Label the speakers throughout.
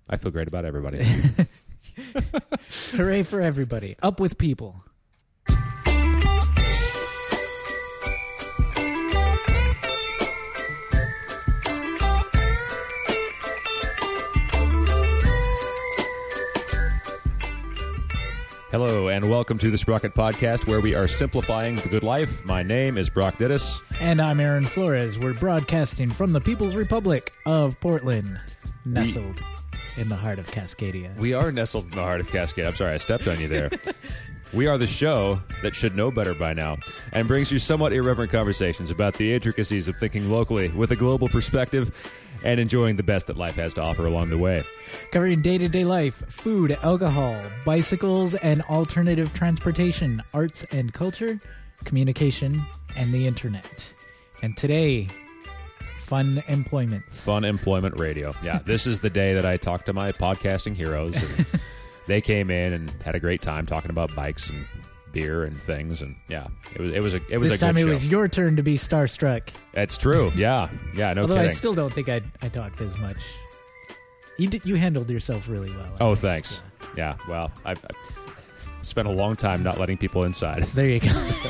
Speaker 1: I feel great about everybody.
Speaker 2: Hooray for everybody. Up with people.
Speaker 1: Hello, and welcome to the Sprocket Podcast, where we are simplifying the good life. My name is Brock Dittus.
Speaker 2: And I'm Aaron Flores. We're broadcasting from the People's Republic of Portland, nestled in the heart of Cascadia.
Speaker 1: We are nestled in the heart of Cascade. I'm sorry, I stepped on you there. We are the show that should know better by now and brings you somewhat irreverent conversations about the intricacies of thinking locally with a global perspective and enjoying the best that life has to offer along the way.
Speaker 2: Covering day-to-day life, food, alcohol, bicycles, and alternative transportation, arts and culture, communication, and the internet. And today, fun employment.
Speaker 1: Fun employment radio. Yeah, this is the day that I talked to my podcasting heroes. And they came in and had a great time talking about bikes and beer and things, and yeah, it was a good show.
Speaker 2: This time it was your turn to be starstruck.
Speaker 1: That's true. Yeah, no
Speaker 2: Although
Speaker 1: kidding.
Speaker 2: I still don't think I talked as much. You handled yourself really well.
Speaker 1: Oh, thanks. Yeah, well, I've spent a long time not letting people inside.
Speaker 2: There you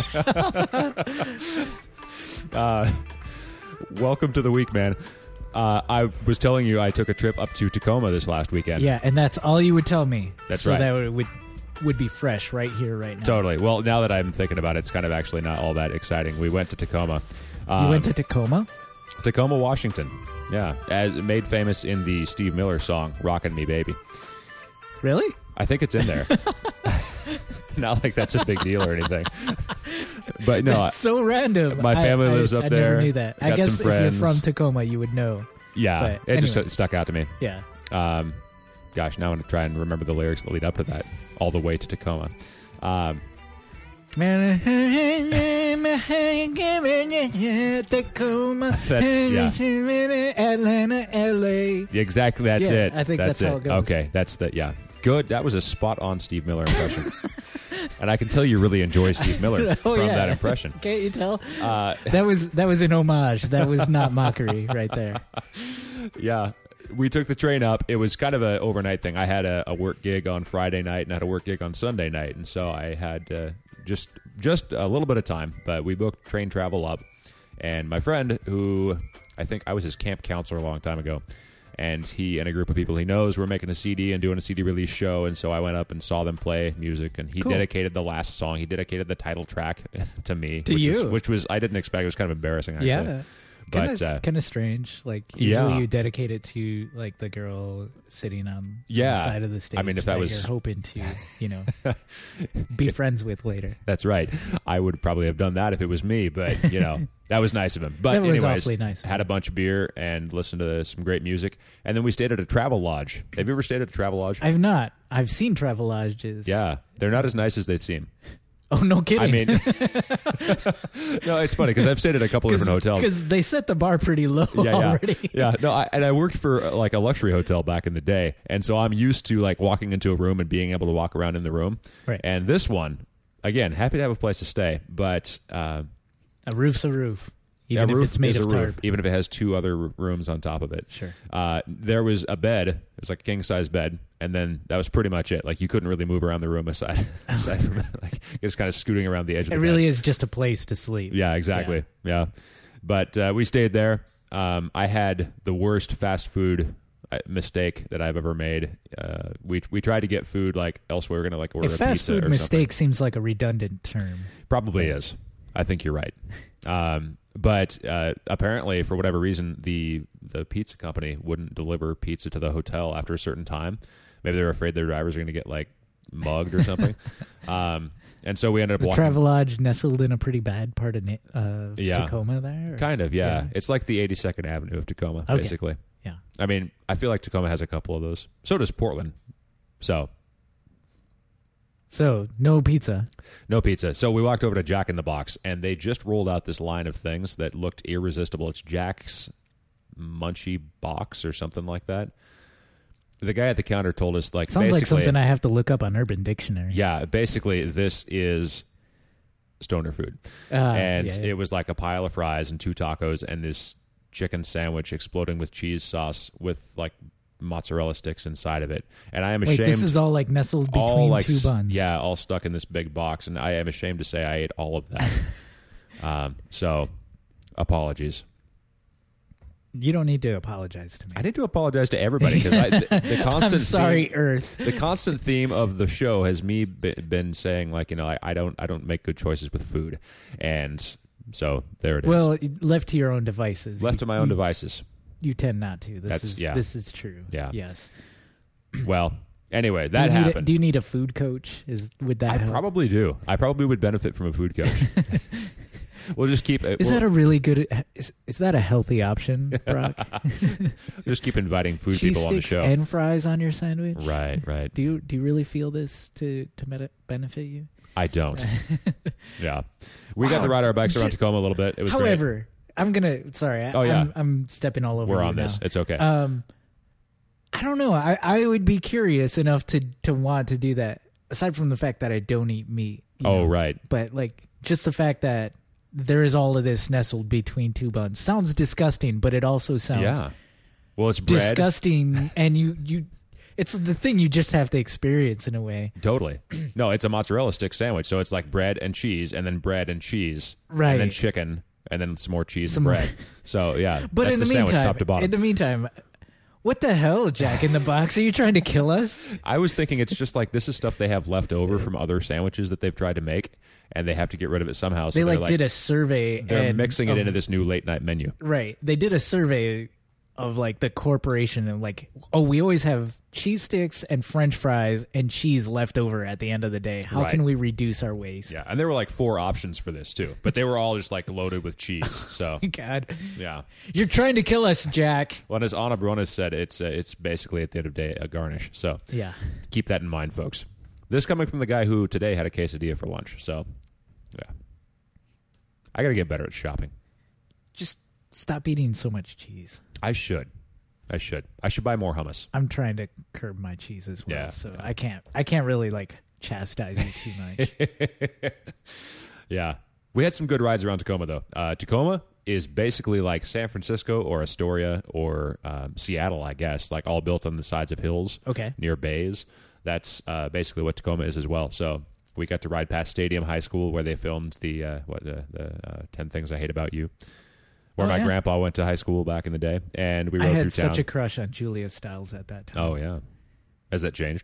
Speaker 2: go.
Speaker 1: Welcome to the week, man. I was telling you I took a trip up to Tacoma this last weekend.
Speaker 2: Yeah, and that's all you would tell me.
Speaker 1: That's
Speaker 2: so
Speaker 1: right.
Speaker 2: So that would be fresh right here, right now.
Speaker 1: Totally. Well, now that I'm thinking about it, it's kind of actually not all that exciting. We went to Tacoma.
Speaker 2: You went to Tacoma?
Speaker 1: Tacoma, Washington. Yeah, as made famous in the Steve Miller song "Rockin' Me Baby."
Speaker 2: Really?
Speaker 1: I think it's in there. Not like that's a big deal or anything. But no,
Speaker 2: that's so random.
Speaker 1: My family lives up there.
Speaker 2: I never knew that. I guess if you're from Tacoma, you would know.
Speaker 1: Yeah,
Speaker 2: but
Speaker 1: it just stuck out to me.
Speaker 2: Yeah.
Speaker 1: Gosh, now I'm going to try and remember the lyrics that lead up to that, all the way to Tacoma.
Speaker 2: Tacoma. Atlanta, LA.
Speaker 1: Exactly, that's it.
Speaker 2: I think that's how it goes.
Speaker 1: Okay, good. That was a spot-on Steve Miller impression. And I can tell you really enjoy Steve Miller from that impression.
Speaker 2: Can't you tell? That was an homage. That was not mockery right there.
Speaker 1: Yeah. We took the train up. It was kind of an overnight thing. I had a work gig on Friday night and I had a work gig on Sunday night. And so I had just a little bit of time. But we booked train travel up. And my friend, who I think I was his camp counselor a long time ago, and he and a group of people he knows were making a CD and doing a CD release show. And so I went up and saw them play music. And he dedicated the last song. He dedicated the title track to me. Which was I didn't expect. It was kind of embarrassing, actually.
Speaker 2: Yeah. Kind of strange. Like usually you dedicate it to like the girl sitting on the side of the stage.
Speaker 1: I mean, if that was
Speaker 2: you're hoping to, be friends with later.
Speaker 1: That's right. I would probably have done that if it was me, but that was nice of him. But
Speaker 2: that was
Speaker 1: anyways,
Speaker 2: awfully nice.
Speaker 1: Had a bunch of beer and listened to some great music, and then we stayed at a travel lodge. Have you ever stayed at a travel lodge?
Speaker 2: I've not. I've seen travel lodges.
Speaker 1: Yeah, they're not as nice as they seem.
Speaker 2: Oh, no kidding.
Speaker 1: I mean, no, it's funny because I've stayed at a couple different hotels.
Speaker 2: Because they set the bar pretty low already.
Speaker 1: Yeah, no, I worked for like a luxury hotel back in the day. And so I'm used to like walking into a room and being able to walk around in the room.
Speaker 2: Right.
Speaker 1: And this one, again, happy to have a place to stay, but...
Speaker 2: a roof's a roof. Even if it's made of tarp.
Speaker 1: Even if it has two other rooms on top of it.
Speaker 2: Sure.
Speaker 1: There was a bed. It was like a king-size bed. And then that was pretty much it. Like, you couldn't really move around the room aside from like just kind of scooting around the edge of the bed.
Speaker 2: It really is just a place to sleep.
Speaker 1: Yeah, exactly. Yeah. But we stayed there. I had the worst fast food mistake that I've ever made. We tried to get food like elsewhere. We're going to like order a pizza or something.
Speaker 2: Fast food mistake seems like a redundant term.
Speaker 1: Probably is. I think you're right. But apparently, for whatever reason, the pizza company wouldn't deliver pizza to the hotel after a certain time. Maybe they're afraid their drivers are going to get like mugged or something. And so we ended up walking.
Speaker 2: Travelodge nestled in a pretty bad part of Tacoma there? Or?
Speaker 1: Kind of, yeah. It's like the 82nd Avenue of Tacoma, basically.
Speaker 2: Yeah.
Speaker 1: I mean, I feel like Tacoma has a couple of those. So does Portland. So,
Speaker 2: no pizza.
Speaker 1: No pizza. So we walked over to Jack in the Box, and they just rolled out this line of things that looked irresistible. It's Jack's Munchie Box or something like that. The guy at the counter told us, like,
Speaker 2: sounds like something I have to look up on Urban Dictionary.
Speaker 1: Yeah, basically, this is stoner food. It was like a pile of fries and 2 tacos and this chicken sandwich exploding with cheese sauce with, like, mozzarella sticks inside of it, and I am
Speaker 2: Wait,
Speaker 1: ashamed.
Speaker 2: this is all like nestled
Speaker 1: all
Speaker 2: between
Speaker 1: like
Speaker 2: two buns.
Speaker 1: yeah, all stuck in this big box, and I am ashamed to say I ate all of that. So, apologies.
Speaker 2: You don't need to apologize to me.
Speaker 1: I need to apologize to everybody because the constant.
Speaker 2: I'm sorry,
Speaker 1: theme,
Speaker 2: Earth.
Speaker 1: The constant theme of the show has me been saying like, I don't make good choices with food, and so there it is.
Speaker 2: Well, left to your own devices.
Speaker 1: Left to my own devices.
Speaker 2: You tend not to. This is true.
Speaker 1: Yeah.
Speaker 2: Yes.
Speaker 1: Well, anyway, that happened.
Speaker 2: Do you need a food coach? Would that help?
Speaker 1: Probably do. I probably would benefit from a food coach. We'll just keep.
Speaker 2: Is that a really good? Is that a healthy option, Brock?
Speaker 1: Just keep inviting food
Speaker 2: Cheese
Speaker 1: people on the
Speaker 2: sticks
Speaker 1: show.
Speaker 2: and fries on your sandwich.
Speaker 1: Right.
Speaker 2: Do you really feel this to benefit you?
Speaker 1: I don't. Yeah, we got to ride our bikes around Tacoma a little bit. It was
Speaker 2: However,
Speaker 1: great.
Speaker 2: I'm gonna. Sorry. I'm stepping all over.
Speaker 1: We're
Speaker 2: you
Speaker 1: on this.
Speaker 2: now.
Speaker 1: It's okay.
Speaker 2: I don't know. I would be curious enough to want to do that. Aside from the fact that I don't eat meat.
Speaker 1: Right.
Speaker 2: But like just the fact that there is all of this nestled between two buns sounds disgusting, but it also sounds
Speaker 1: Well, it's bread.
Speaker 2: disgusting, and you it's the thing you just have to experience in a way.
Speaker 1: Totally. No, it's a mozzarella stick sandwich, so it's like bread and cheese, and then bread and cheese,
Speaker 2: Right.
Speaker 1: and then chicken, and then some more cheese
Speaker 2: Some
Speaker 1: and
Speaker 2: more-
Speaker 1: bread. So yeah,
Speaker 2: But
Speaker 1: that's
Speaker 2: in the
Speaker 1: sandwich
Speaker 2: meantime,
Speaker 1: top to bottom.
Speaker 2: What the hell, Jack in the Box? Are you trying to kill us?
Speaker 1: I was thinking it's just like this is stuff they have left over from other sandwiches that they've tried to make, and they have to get rid of it somehow. So
Speaker 2: They
Speaker 1: they're
Speaker 2: like did a survey.
Speaker 1: they're mixing it into this new late night menu.
Speaker 2: Right. They did a survey of like the corporation and like, oh, we always have cheese sticks and French fries and cheese left over at the end of the day. How
Speaker 1: Right.
Speaker 2: can we reduce our waste?
Speaker 1: Yeah, and there were like 4 options for this too, but they were all just like loaded with cheese. So
Speaker 2: God,
Speaker 1: yeah.
Speaker 2: you're trying to kill us, Jack.
Speaker 1: Well, as Anna Bronis said, it's basically at the end of the day a garnish. So
Speaker 2: Yeah.
Speaker 1: keep that in mind, folks. This coming from the guy who today had a quesadilla for lunch. So yeah, I got to get better at shopping.
Speaker 2: Just stop eating so much cheese.
Speaker 1: I should buy more hummus.
Speaker 2: I'm trying to curb my cheese as well,
Speaker 1: Yeah.
Speaker 2: so I can't really like chastise you too much.
Speaker 1: Yeah. We had some good rides around Tacoma, though. Tacoma is basically like San Francisco or Astoria or Seattle, I guess, like all built on the sides of hills
Speaker 2: Okay.
Speaker 1: near bays. That's basically what Tacoma is as well. So we got to ride past Stadium High School where they filmed the 10 Things I Hate About You, where
Speaker 2: Oh,
Speaker 1: my
Speaker 2: yeah.
Speaker 1: grandpa went to high school back in the day, and we
Speaker 2: I
Speaker 1: rode
Speaker 2: had
Speaker 1: through town.
Speaker 2: such a crush on Julia Stiles at that time.
Speaker 1: Oh, yeah. Has that changed?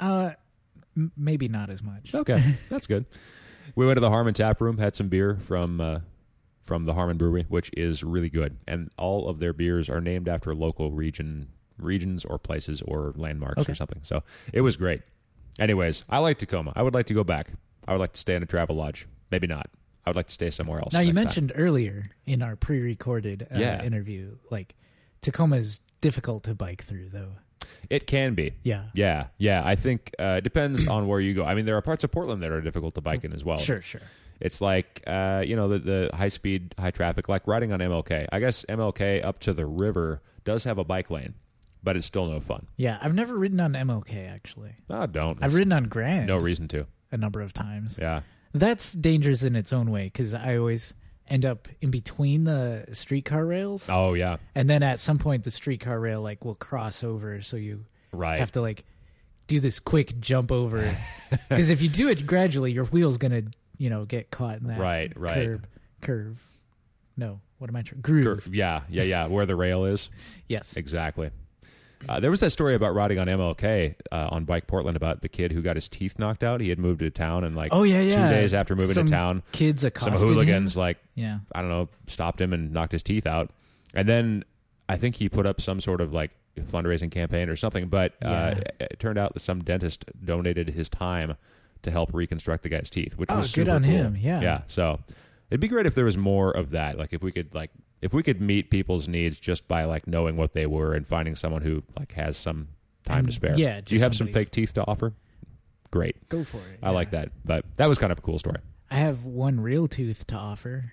Speaker 2: Maybe not as much.
Speaker 1: Okay, that's good. We went to the Harmon Tap Room, had some beer from the Harmon Brewery, which is really good, and all of their beers are named after local regions or places or landmarks
Speaker 2: Okay.
Speaker 1: or something. So it was great. Anyways, I like Tacoma. I would like to go back. I would like to stay in a travel lodge. Maybe not. I would like to stay somewhere else.
Speaker 2: Now, you
Speaker 1: next time.
Speaker 2: mentioned earlier in our pre-recorded
Speaker 1: Yeah.
Speaker 2: interview, like Tacoma is difficult to bike through, though.
Speaker 1: It can be.
Speaker 2: Yeah.
Speaker 1: Yeah. I think it depends on where you go. I mean, there are parts of Portland that are difficult to bike in as well.
Speaker 2: Sure.
Speaker 1: It's like, the high speed, high traffic, like riding on MLK. I guess MLK up to the river does have a bike lane, but it's still no fun.
Speaker 2: Yeah, I've never ridden on MLK, actually.
Speaker 1: Oh, don't.
Speaker 2: I've ridden on Grand
Speaker 1: No reason to.
Speaker 2: a number of times.
Speaker 1: Yeah.
Speaker 2: That's dangerous in its own way because I always end up in between the streetcar rails.
Speaker 1: Oh, yeah.
Speaker 2: And then at some point, the streetcar rail like will cross over, so you
Speaker 1: Right.
Speaker 2: have to like do this quick jump over. Because if you do it gradually, your wheel's gonna get caught in that
Speaker 1: Right.
Speaker 2: curve. No, what am I trying? Groove.
Speaker 1: Yeah. Where the rail is.
Speaker 2: Yes.
Speaker 1: Exactly. There was that story about riding on MLK on Bike Portland about the kid who got his teeth knocked out. He had moved to town, and like 2 days after moving
Speaker 2: Some
Speaker 1: to town,
Speaker 2: kids
Speaker 1: some
Speaker 2: accosted
Speaker 1: hooligans
Speaker 2: him.
Speaker 1: like
Speaker 2: Yeah.
Speaker 1: I don't know, stopped him and knocked his teeth out. And then I think he put up some sort of like fundraising campaign or something. But it turned out that some dentist donated his time to help reconstruct the guy's teeth, which was
Speaker 2: good
Speaker 1: super
Speaker 2: on
Speaker 1: cool.
Speaker 2: him. Yeah.
Speaker 1: Yeah. So it'd be great if there was more of that. Like if we could meet people's needs just by like knowing what they were and finding someone who like has some time to spare.
Speaker 2: yeah,
Speaker 1: Do you
Speaker 2: just
Speaker 1: have some
Speaker 2: somebody's-
Speaker 1: fake teeth to offer? Great.
Speaker 2: Go for it.
Speaker 1: I like that. But that was kind of a cool story.
Speaker 2: I have one real tooth to offer.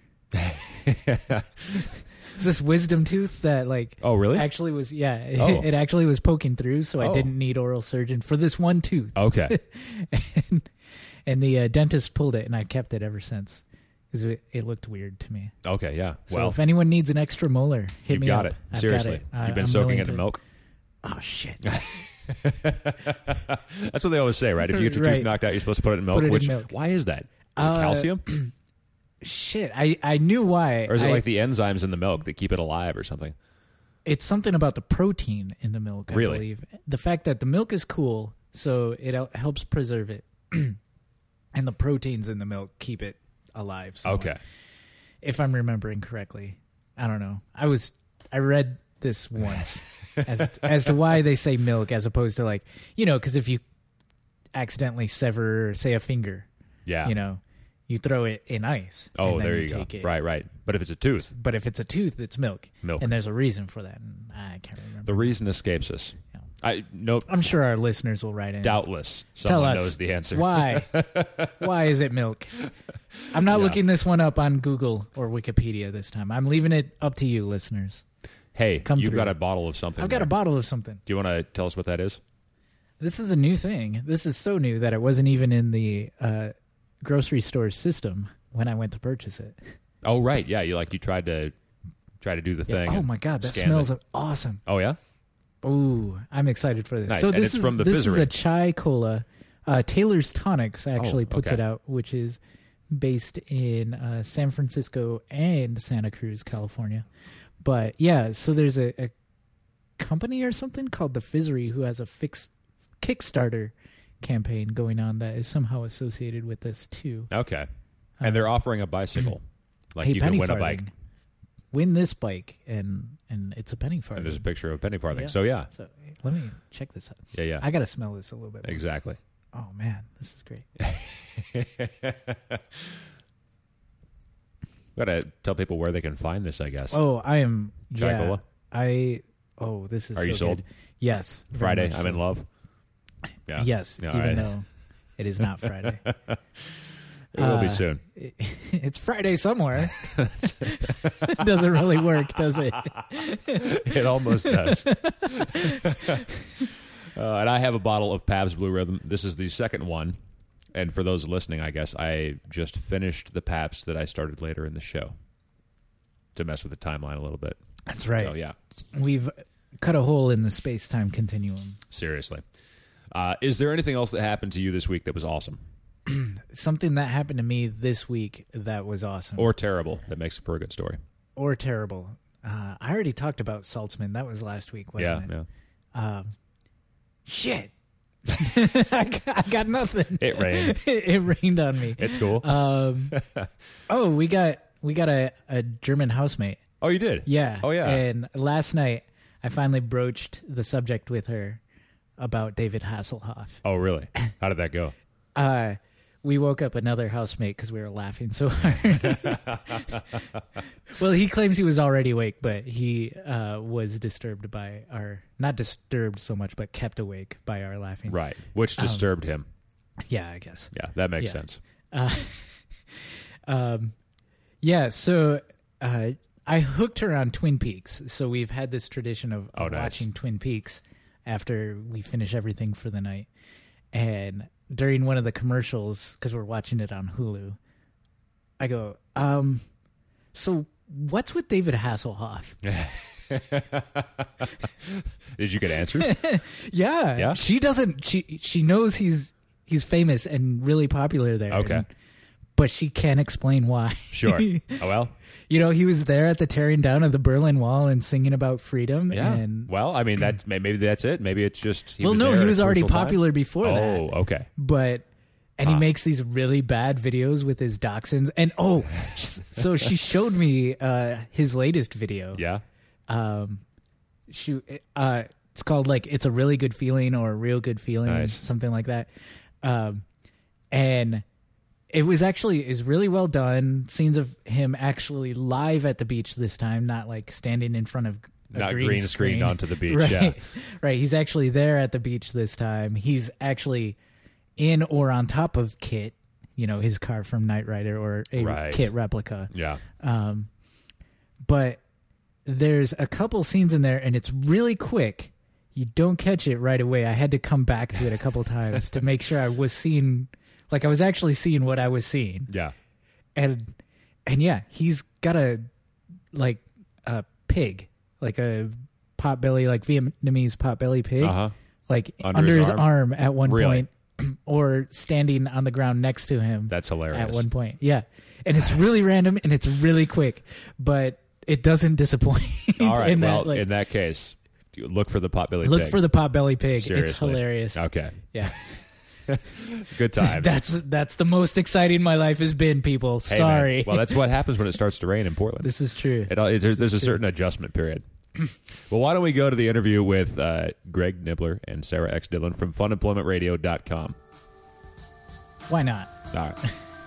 Speaker 2: It's this wisdom tooth that like
Speaker 1: Oh, really?
Speaker 2: actually was
Speaker 1: Oh.
Speaker 2: it actually was poking through, so I
Speaker 1: Oh.
Speaker 2: didn't need oral surgeon for this one tooth.
Speaker 1: Okay.
Speaker 2: And the dentist pulled it, and I kept it ever since because it looked weird to me.
Speaker 1: Okay. Yeah.
Speaker 2: So
Speaker 1: Well,
Speaker 2: if anyone needs an extra molar, hit
Speaker 1: you've
Speaker 2: me
Speaker 1: got
Speaker 2: up.
Speaker 1: it.
Speaker 2: I've
Speaker 1: Seriously.
Speaker 2: got it.
Speaker 1: You've been
Speaker 2: I'm
Speaker 1: soaking
Speaker 2: willing
Speaker 1: it in
Speaker 2: to-
Speaker 1: milk?
Speaker 2: Oh, shit.
Speaker 1: That's what they always say, right? If you get your
Speaker 2: Right.
Speaker 1: tooth knocked out, you're supposed to put it in milk.
Speaker 2: Put it in
Speaker 1: Which
Speaker 2: milk.
Speaker 1: why is that? Is it calcium,
Speaker 2: Shit. I knew why.
Speaker 1: or is it like the enzymes in the milk that keep it alive, or something?
Speaker 2: It's something about the protein in the milk, I
Speaker 1: Really?
Speaker 2: believe. The fact that the milk is cool, so it helps preserve it. And the proteins in the milk keep it alive. somewhat.
Speaker 1: Okay.
Speaker 2: If I'm remembering correctly. I don't know. I read this once as to why they say milk as opposed to like, because if you accidentally sever, say, a finger,
Speaker 1: Yeah.
Speaker 2: you throw it in ice.
Speaker 1: Oh,
Speaker 2: and then
Speaker 1: there you go.
Speaker 2: take it.
Speaker 1: Right. But if it's a tooth,
Speaker 2: But if it's a tooth, it's milk.
Speaker 1: Milk.
Speaker 2: And there's a reason for that. And I can't remember.
Speaker 1: the reason escapes us.
Speaker 2: Yeah.
Speaker 1: No,
Speaker 2: I'm sure our listeners will write in.
Speaker 1: doubtless
Speaker 2: Tell
Speaker 1: someone
Speaker 2: us
Speaker 1: knows the answer.
Speaker 2: Why? Why is it milk? I'm not looking this one up on Google or Wikipedia this time. I'm leaving it up to you, listeners.
Speaker 1: Hey,
Speaker 2: Come
Speaker 1: you've
Speaker 2: through.
Speaker 1: got a bottle of something.
Speaker 2: I've got
Speaker 1: there.
Speaker 2: a bottle of something.
Speaker 1: Do you want to tell us what that is?
Speaker 2: This is a new thing. This is so new that it wasn't even in the grocery store system when I went to purchase it.
Speaker 1: Oh, right. Yeah, you tried to do the thing.
Speaker 2: Oh
Speaker 1: and
Speaker 2: my god, that
Speaker 1: scan
Speaker 2: smells
Speaker 1: the-
Speaker 2: awesome.
Speaker 1: Oh yeah.
Speaker 2: Ooh, I'm excited for this.
Speaker 1: Nice.
Speaker 2: So
Speaker 1: And
Speaker 2: this
Speaker 1: it's
Speaker 2: is
Speaker 1: from the
Speaker 2: this is
Speaker 1: Fizzery.
Speaker 2: a chai cola. Taylor's Tonics actually puts
Speaker 1: okay.
Speaker 2: it out, which is based in San Francisco and Santa Cruz, California. But yeah, so there's a company or something called the Fizzery who has a fixed Kickstarter campaign going on that is somehow associated with this too.
Speaker 1: Okay. And they're offering a bicycle. Like
Speaker 2: Hey,
Speaker 1: you can
Speaker 2: penny
Speaker 1: win a
Speaker 2: farthing.
Speaker 1: bike.
Speaker 2: Win this bike, and it's a penny
Speaker 1: And
Speaker 2: farthing.
Speaker 1: there's a picture of a penny farthing.
Speaker 2: Yeah.
Speaker 1: So yeah.
Speaker 2: So let me check this out.
Speaker 1: Yeah.
Speaker 2: I got to smell this a little bit more.
Speaker 1: Exactly.
Speaker 2: Oh man, this is great.
Speaker 1: Gotta tell people where they can find this, I guess.
Speaker 2: Oh, I am.
Speaker 1: Chai
Speaker 2: Yeah,
Speaker 1: cola?
Speaker 2: This is.
Speaker 1: Are
Speaker 2: so
Speaker 1: you sold?
Speaker 2: Good. Yes. very
Speaker 1: Friday,
Speaker 2: much
Speaker 1: I'm in
Speaker 2: so.
Speaker 1: love. Yeah.
Speaker 2: Yes,
Speaker 1: Yeah,
Speaker 2: even
Speaker 1: all right.
Speaker 2: though it is not Friday.
Speaker 1: It will be soon.
Speaker 2: It's Friday somewhere. It doesn't really work, does it?
Speaker 1: It almost does. And I have a bottle of Pabst Blue Rhythm. This is the second one. And for those listening, I guess, I just finished the Pabst that I started later in the show to mess with the timeline a little bit.
Speaker 2: That's right.
Speaker 1: So, yeah,
Speaker 2: We've cut a hole in the space-time continuum.
Speaker 1: seriously. Is there anything else that happened to you this week that was awesome?
Speaker 2: Something that happened to me this week that was awesome.
Speaker 1: Or terrible that makes it for a good story?
Speaker 2: Or terrible. I already talked about Saltzman. That was last week, wasn't it?
Speaker 1: Yeah.
Speaker 2: Shit. I got nothing.
Speaker 1: It rained.
Speaker 2: It rained on me.
Speaker 1: It's cool.
Speaker 2: Oh, we got a German housemate.
Speaker 1: Oh, you did?
Speaker 2: Yeah.
Speaker 1: Oh, yeah.
Speaker 2: And last night, I finally broached the subject with her about David Hasselhoff.
Speaker 1: Oh, really? How did that go?
Speaker 2: We woke up another housemate because we were laughing so hard. Well, he claims he was already awake, but he was disturbed by not disturbed so much, but kept awake by our laughing.
Speaker 1: Right. Which disturbed him.
Speaker 2: Yeah, I guess.
Speaker 1: Yeah, that makes
Speaker 2: Yeah.
Speaker 1: sense.
Speaker 2: Yeah, so I hooked her on Twin Peaks. So we've had this tradition of
Speaker 1: Oh, nice.
Speaker 2: watching Twin Peaks after we finish everything for the night. And during one of the commercials, because we're watching it on Hulu, I go, so what's with David Hasselhoff?
Speaker 1: Did you get answers?
Speaker 2: Yeah.
Speaker 1: Yeah?
Speaker 2: She doesn't, she knows he's famous and really popular there.
Speaker 1: Okay.
Speaker 2: But she can't explain why.
Speaker 1: Sure. Oh, well.
Speaker 2: You know, he was there at the tearing down of the Berlin Wall and singing about freedom.
Speaker 1: Yeah.
Speaker 2: And,
Speaker 1: Well, I mean, maybe that's it. Maybe it's just
Speaker 2: no,
Speaker 1: there
Speaker 2: he
Speaker 1: at
Speaker 2: was
Speaker 1: a
Speaker 2: already
Speaker 1: crucial time.
Speaker 2: popular before that.
Speaker 1: Oh, okay.
Speaker 2: And he makes these really bad videos with his dachshunds. And so she showed me his latest video.
Speaker 1: Yeah.
Speaker 2: It's called like "It's a Really Good Feeling" or "A Real Good Feeling,"
Speaker 1: Nice.
Speaker 2: something like that. And it was is really well done. Scenes of him actually live at the beach this time, not like standing in front of a
Speaker 1: Not
Speaker 2: green
Speaker 1: screen onto the beach.
Speaker 2: Right.
Speaker 1: Yeah.
Speaker 2: Right. He's actually there at the beach this time. He's actually in or on top of Kit, his car from Knight Rider, or a
Speaker 1: Right.
Speaker 2: Kit replica.
Speaker 1: Yeah.
Speaker 2: But there's a couple scenes in there, and it's really quick. You don't catch it right away. I had to come back to it a couple times to make sure I was seeing, like I was actually seeing what I was seeing.
Speaker 1: Yeah.
Speaker 2: And yeah, he's got a pig, like a potbelly, like Vietnamese potbelly pig, like
Speaker 1: Under
Speaker 2: his
Speaker 1: his
Speaker 2: arm at one
Speaker 1: Really?
Speaker 2: point, or standing on the ground next to him.
Speaker 1: That's hilarious.
Speaker 2: At one point, yeah, and it's really random and it's really quick, but it doesn't disappoint.
Speaker 1: All right.
Speaker 2: in
Speaker 1: Well,
Speaker 2: that, like,
Speaker 1: in that case, look for the potbelly pig.
Speaker 2: look for the potbelly pig.
Speaker 1: Seriously.
Speaker 2: It's hilarious.
Speaker 1: Okay.
Speaker 2: Yeah,
Speaker 1: Good times.
Speaker 2: that's the most exciting my life has been. People,
Speaker 1: Hey,
Speaker 2: sorry.
Speaker 1: man. Well, that's what happens when it starts to rain in Portland.
Speaker 2: This is true.
Speaker 1: There's a certain adjustment period. Well, why don't we go to the interview with Greg Nibbler and Sarah X. Dillon from funemploymentradio.com.
Speaker 2: Why not?
Speaker 1: All right.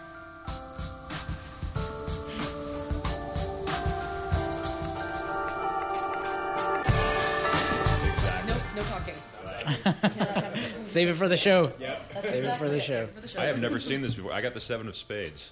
Speaker 3: No talking.
Speaker 2: Save it for the show. Save it for the show.
Speaker 1: I have never seen this before. I got the 7 of spades.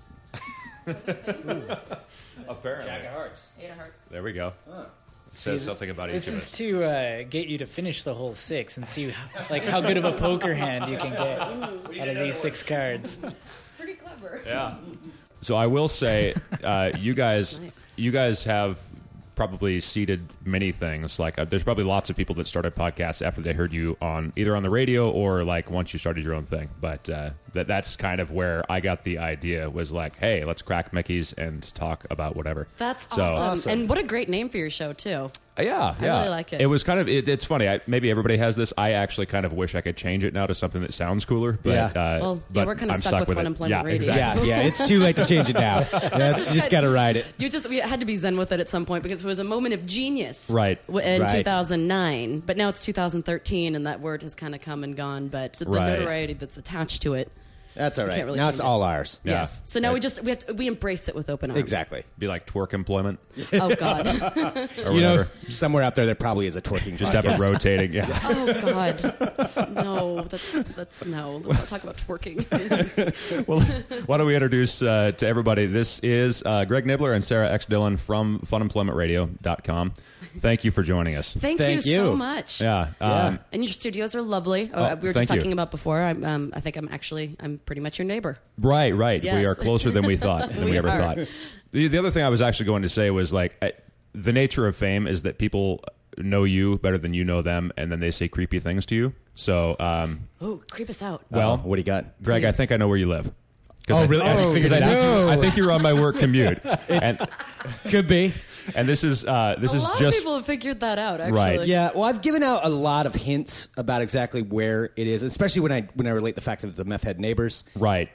Speaker 1: Apparently.
Speaker 4: Jack of Hearts.
Speaker 3: 8 of hearts.
Speaker 1: There we go. It says something about each
Speaker 2: This
Speaker 1: of
Speaker 2: is
Speaker 1: us.
Speaker 2: to get you to finish the whole 6 and see how good of a poker hand you can get out of these 6 cards.
Speaker 3: It's pretty clever.
Speaker 1: Yeah. So I will say, you guys,
Speaker 3: Nice.
Speaker 1: you guys have probably seeded many things. Like, there's probably lots of people that started podcasts after they heard you on either on the radio or like once you started your own thing. But that's kind of where I got the idea. Was like, hey, let's crack Mickey's and talk about whatever.
Speaker 3: That's
Speaker 1: So-
Speaker 3: awesome. And what a great name for your show, too.
Speaker 1: Yeah,
Speaker 3: I really like it.
Speaker 1: It was kind of. It's funny. Maybe everybody has this. I actually kind of wish I could change it now to something that sounds cooler. But,
Speaker 4: Yeah.
Speaker 3: Well, yeah,
Speaker 1: but
Speaker 3: we're kinda
Speaker 1: I'm
Speaker 3: stuck with
Speaker 1: it.
Speaker 3: Fun Employment
Speaker 1: Yeah,
Speaker 3: Radio.
Speaker 1: exactly.
Speaker 4: Yeah, it's too late to change it now. That's just got to ride it.
Speaker 3: We had to be zen with it at some point because it was a moment of genius.
Speaker 1: Right.
Speaker 3: In
Speaker 4: Right.
Speaker 3: 2009. But now it's 2013, and that word has kind of come and gone. But the
Speaker 1: Right.
Speaker 3: notoriety that's attached to it.
Speaker 4: That's all right.
Speaker 3: can't really
Speaker 4: Now it's
Speaker 3: change it.
Speaker 4: all ours.
Speaker 1: Yeah.
Speaker 3: Yes. So now we embrace it with open arms.
Speaker 4: Exactly.
Speaker 1: Be like twerk employment
Speaker 3: Oh, God.
Speaker 1: or
Speaker 4: You know,
Speaker 1: whatever.
Speaker 4: somewhere out there probably is a twerking
Speaker 1: Just have
Speaker 4: podcast.
Speaker 1: it rotating. Yeah.
Speaker 3: Oh, God. No. That's no. Let's not talk about twerking.
Speaker 1: Well, why don't we introduce to everybody? This is Greg Nibbler and Sarah X. Dillon from funemploymentradio.com. Thank you for joining us.
Speaker 3: Thank
Speaker 4: Thank
Speaker 3: you so
Speaker 4: you.
Speaker 3: much.
Speaker 1: Yeah.
Speaker 4: Yeah.
Speaker 3: And your studios are lovely.
Speaker 1: Oh,
Speaker 3: We were
Speaker 1: thank
Speaker 3: just talking
Speaker 1: you.
Speaker 3: about before. I think I'm pretty much your neighbor.
Speaker 1: Right. We
Speaker 3: Yes.
Speaker 1: are closer than we thought. Than we
Speaker 3: We
Speaker 1: ever
Speaker 3: are.
Speaker 1: thought. The other thing I was actually going to say was like the nature of fame is that people know you better than you know them, and then they say creepy things to you. So,
Speaker 3: Oh, creep us out.
Speaker 1: well,
Speaker 4: What do you got?
Speaker 1: Greg, I
Speaker 3: Please.
Speaker 1: think I know where you live.
Speaker 4: Oh, really?
Speaker 1: I think,
Speaker 4: Figured
Speaker 1: I
Speaker 4: it out.
Speaker 1: think, I think you're on my work commute, and
Speaker 4: Could be.
Speaker 1: this is
Speaker 3: A lot of
Speaker 1: just
Speaker 3: people have figured that out, actually.
Speaker 1: Right.
Speaker 4: Yeah, well, I've given out a lot of hints about exactly where it is, especially when I relate the fact that the meth head neighbors.
Speaker 1: right.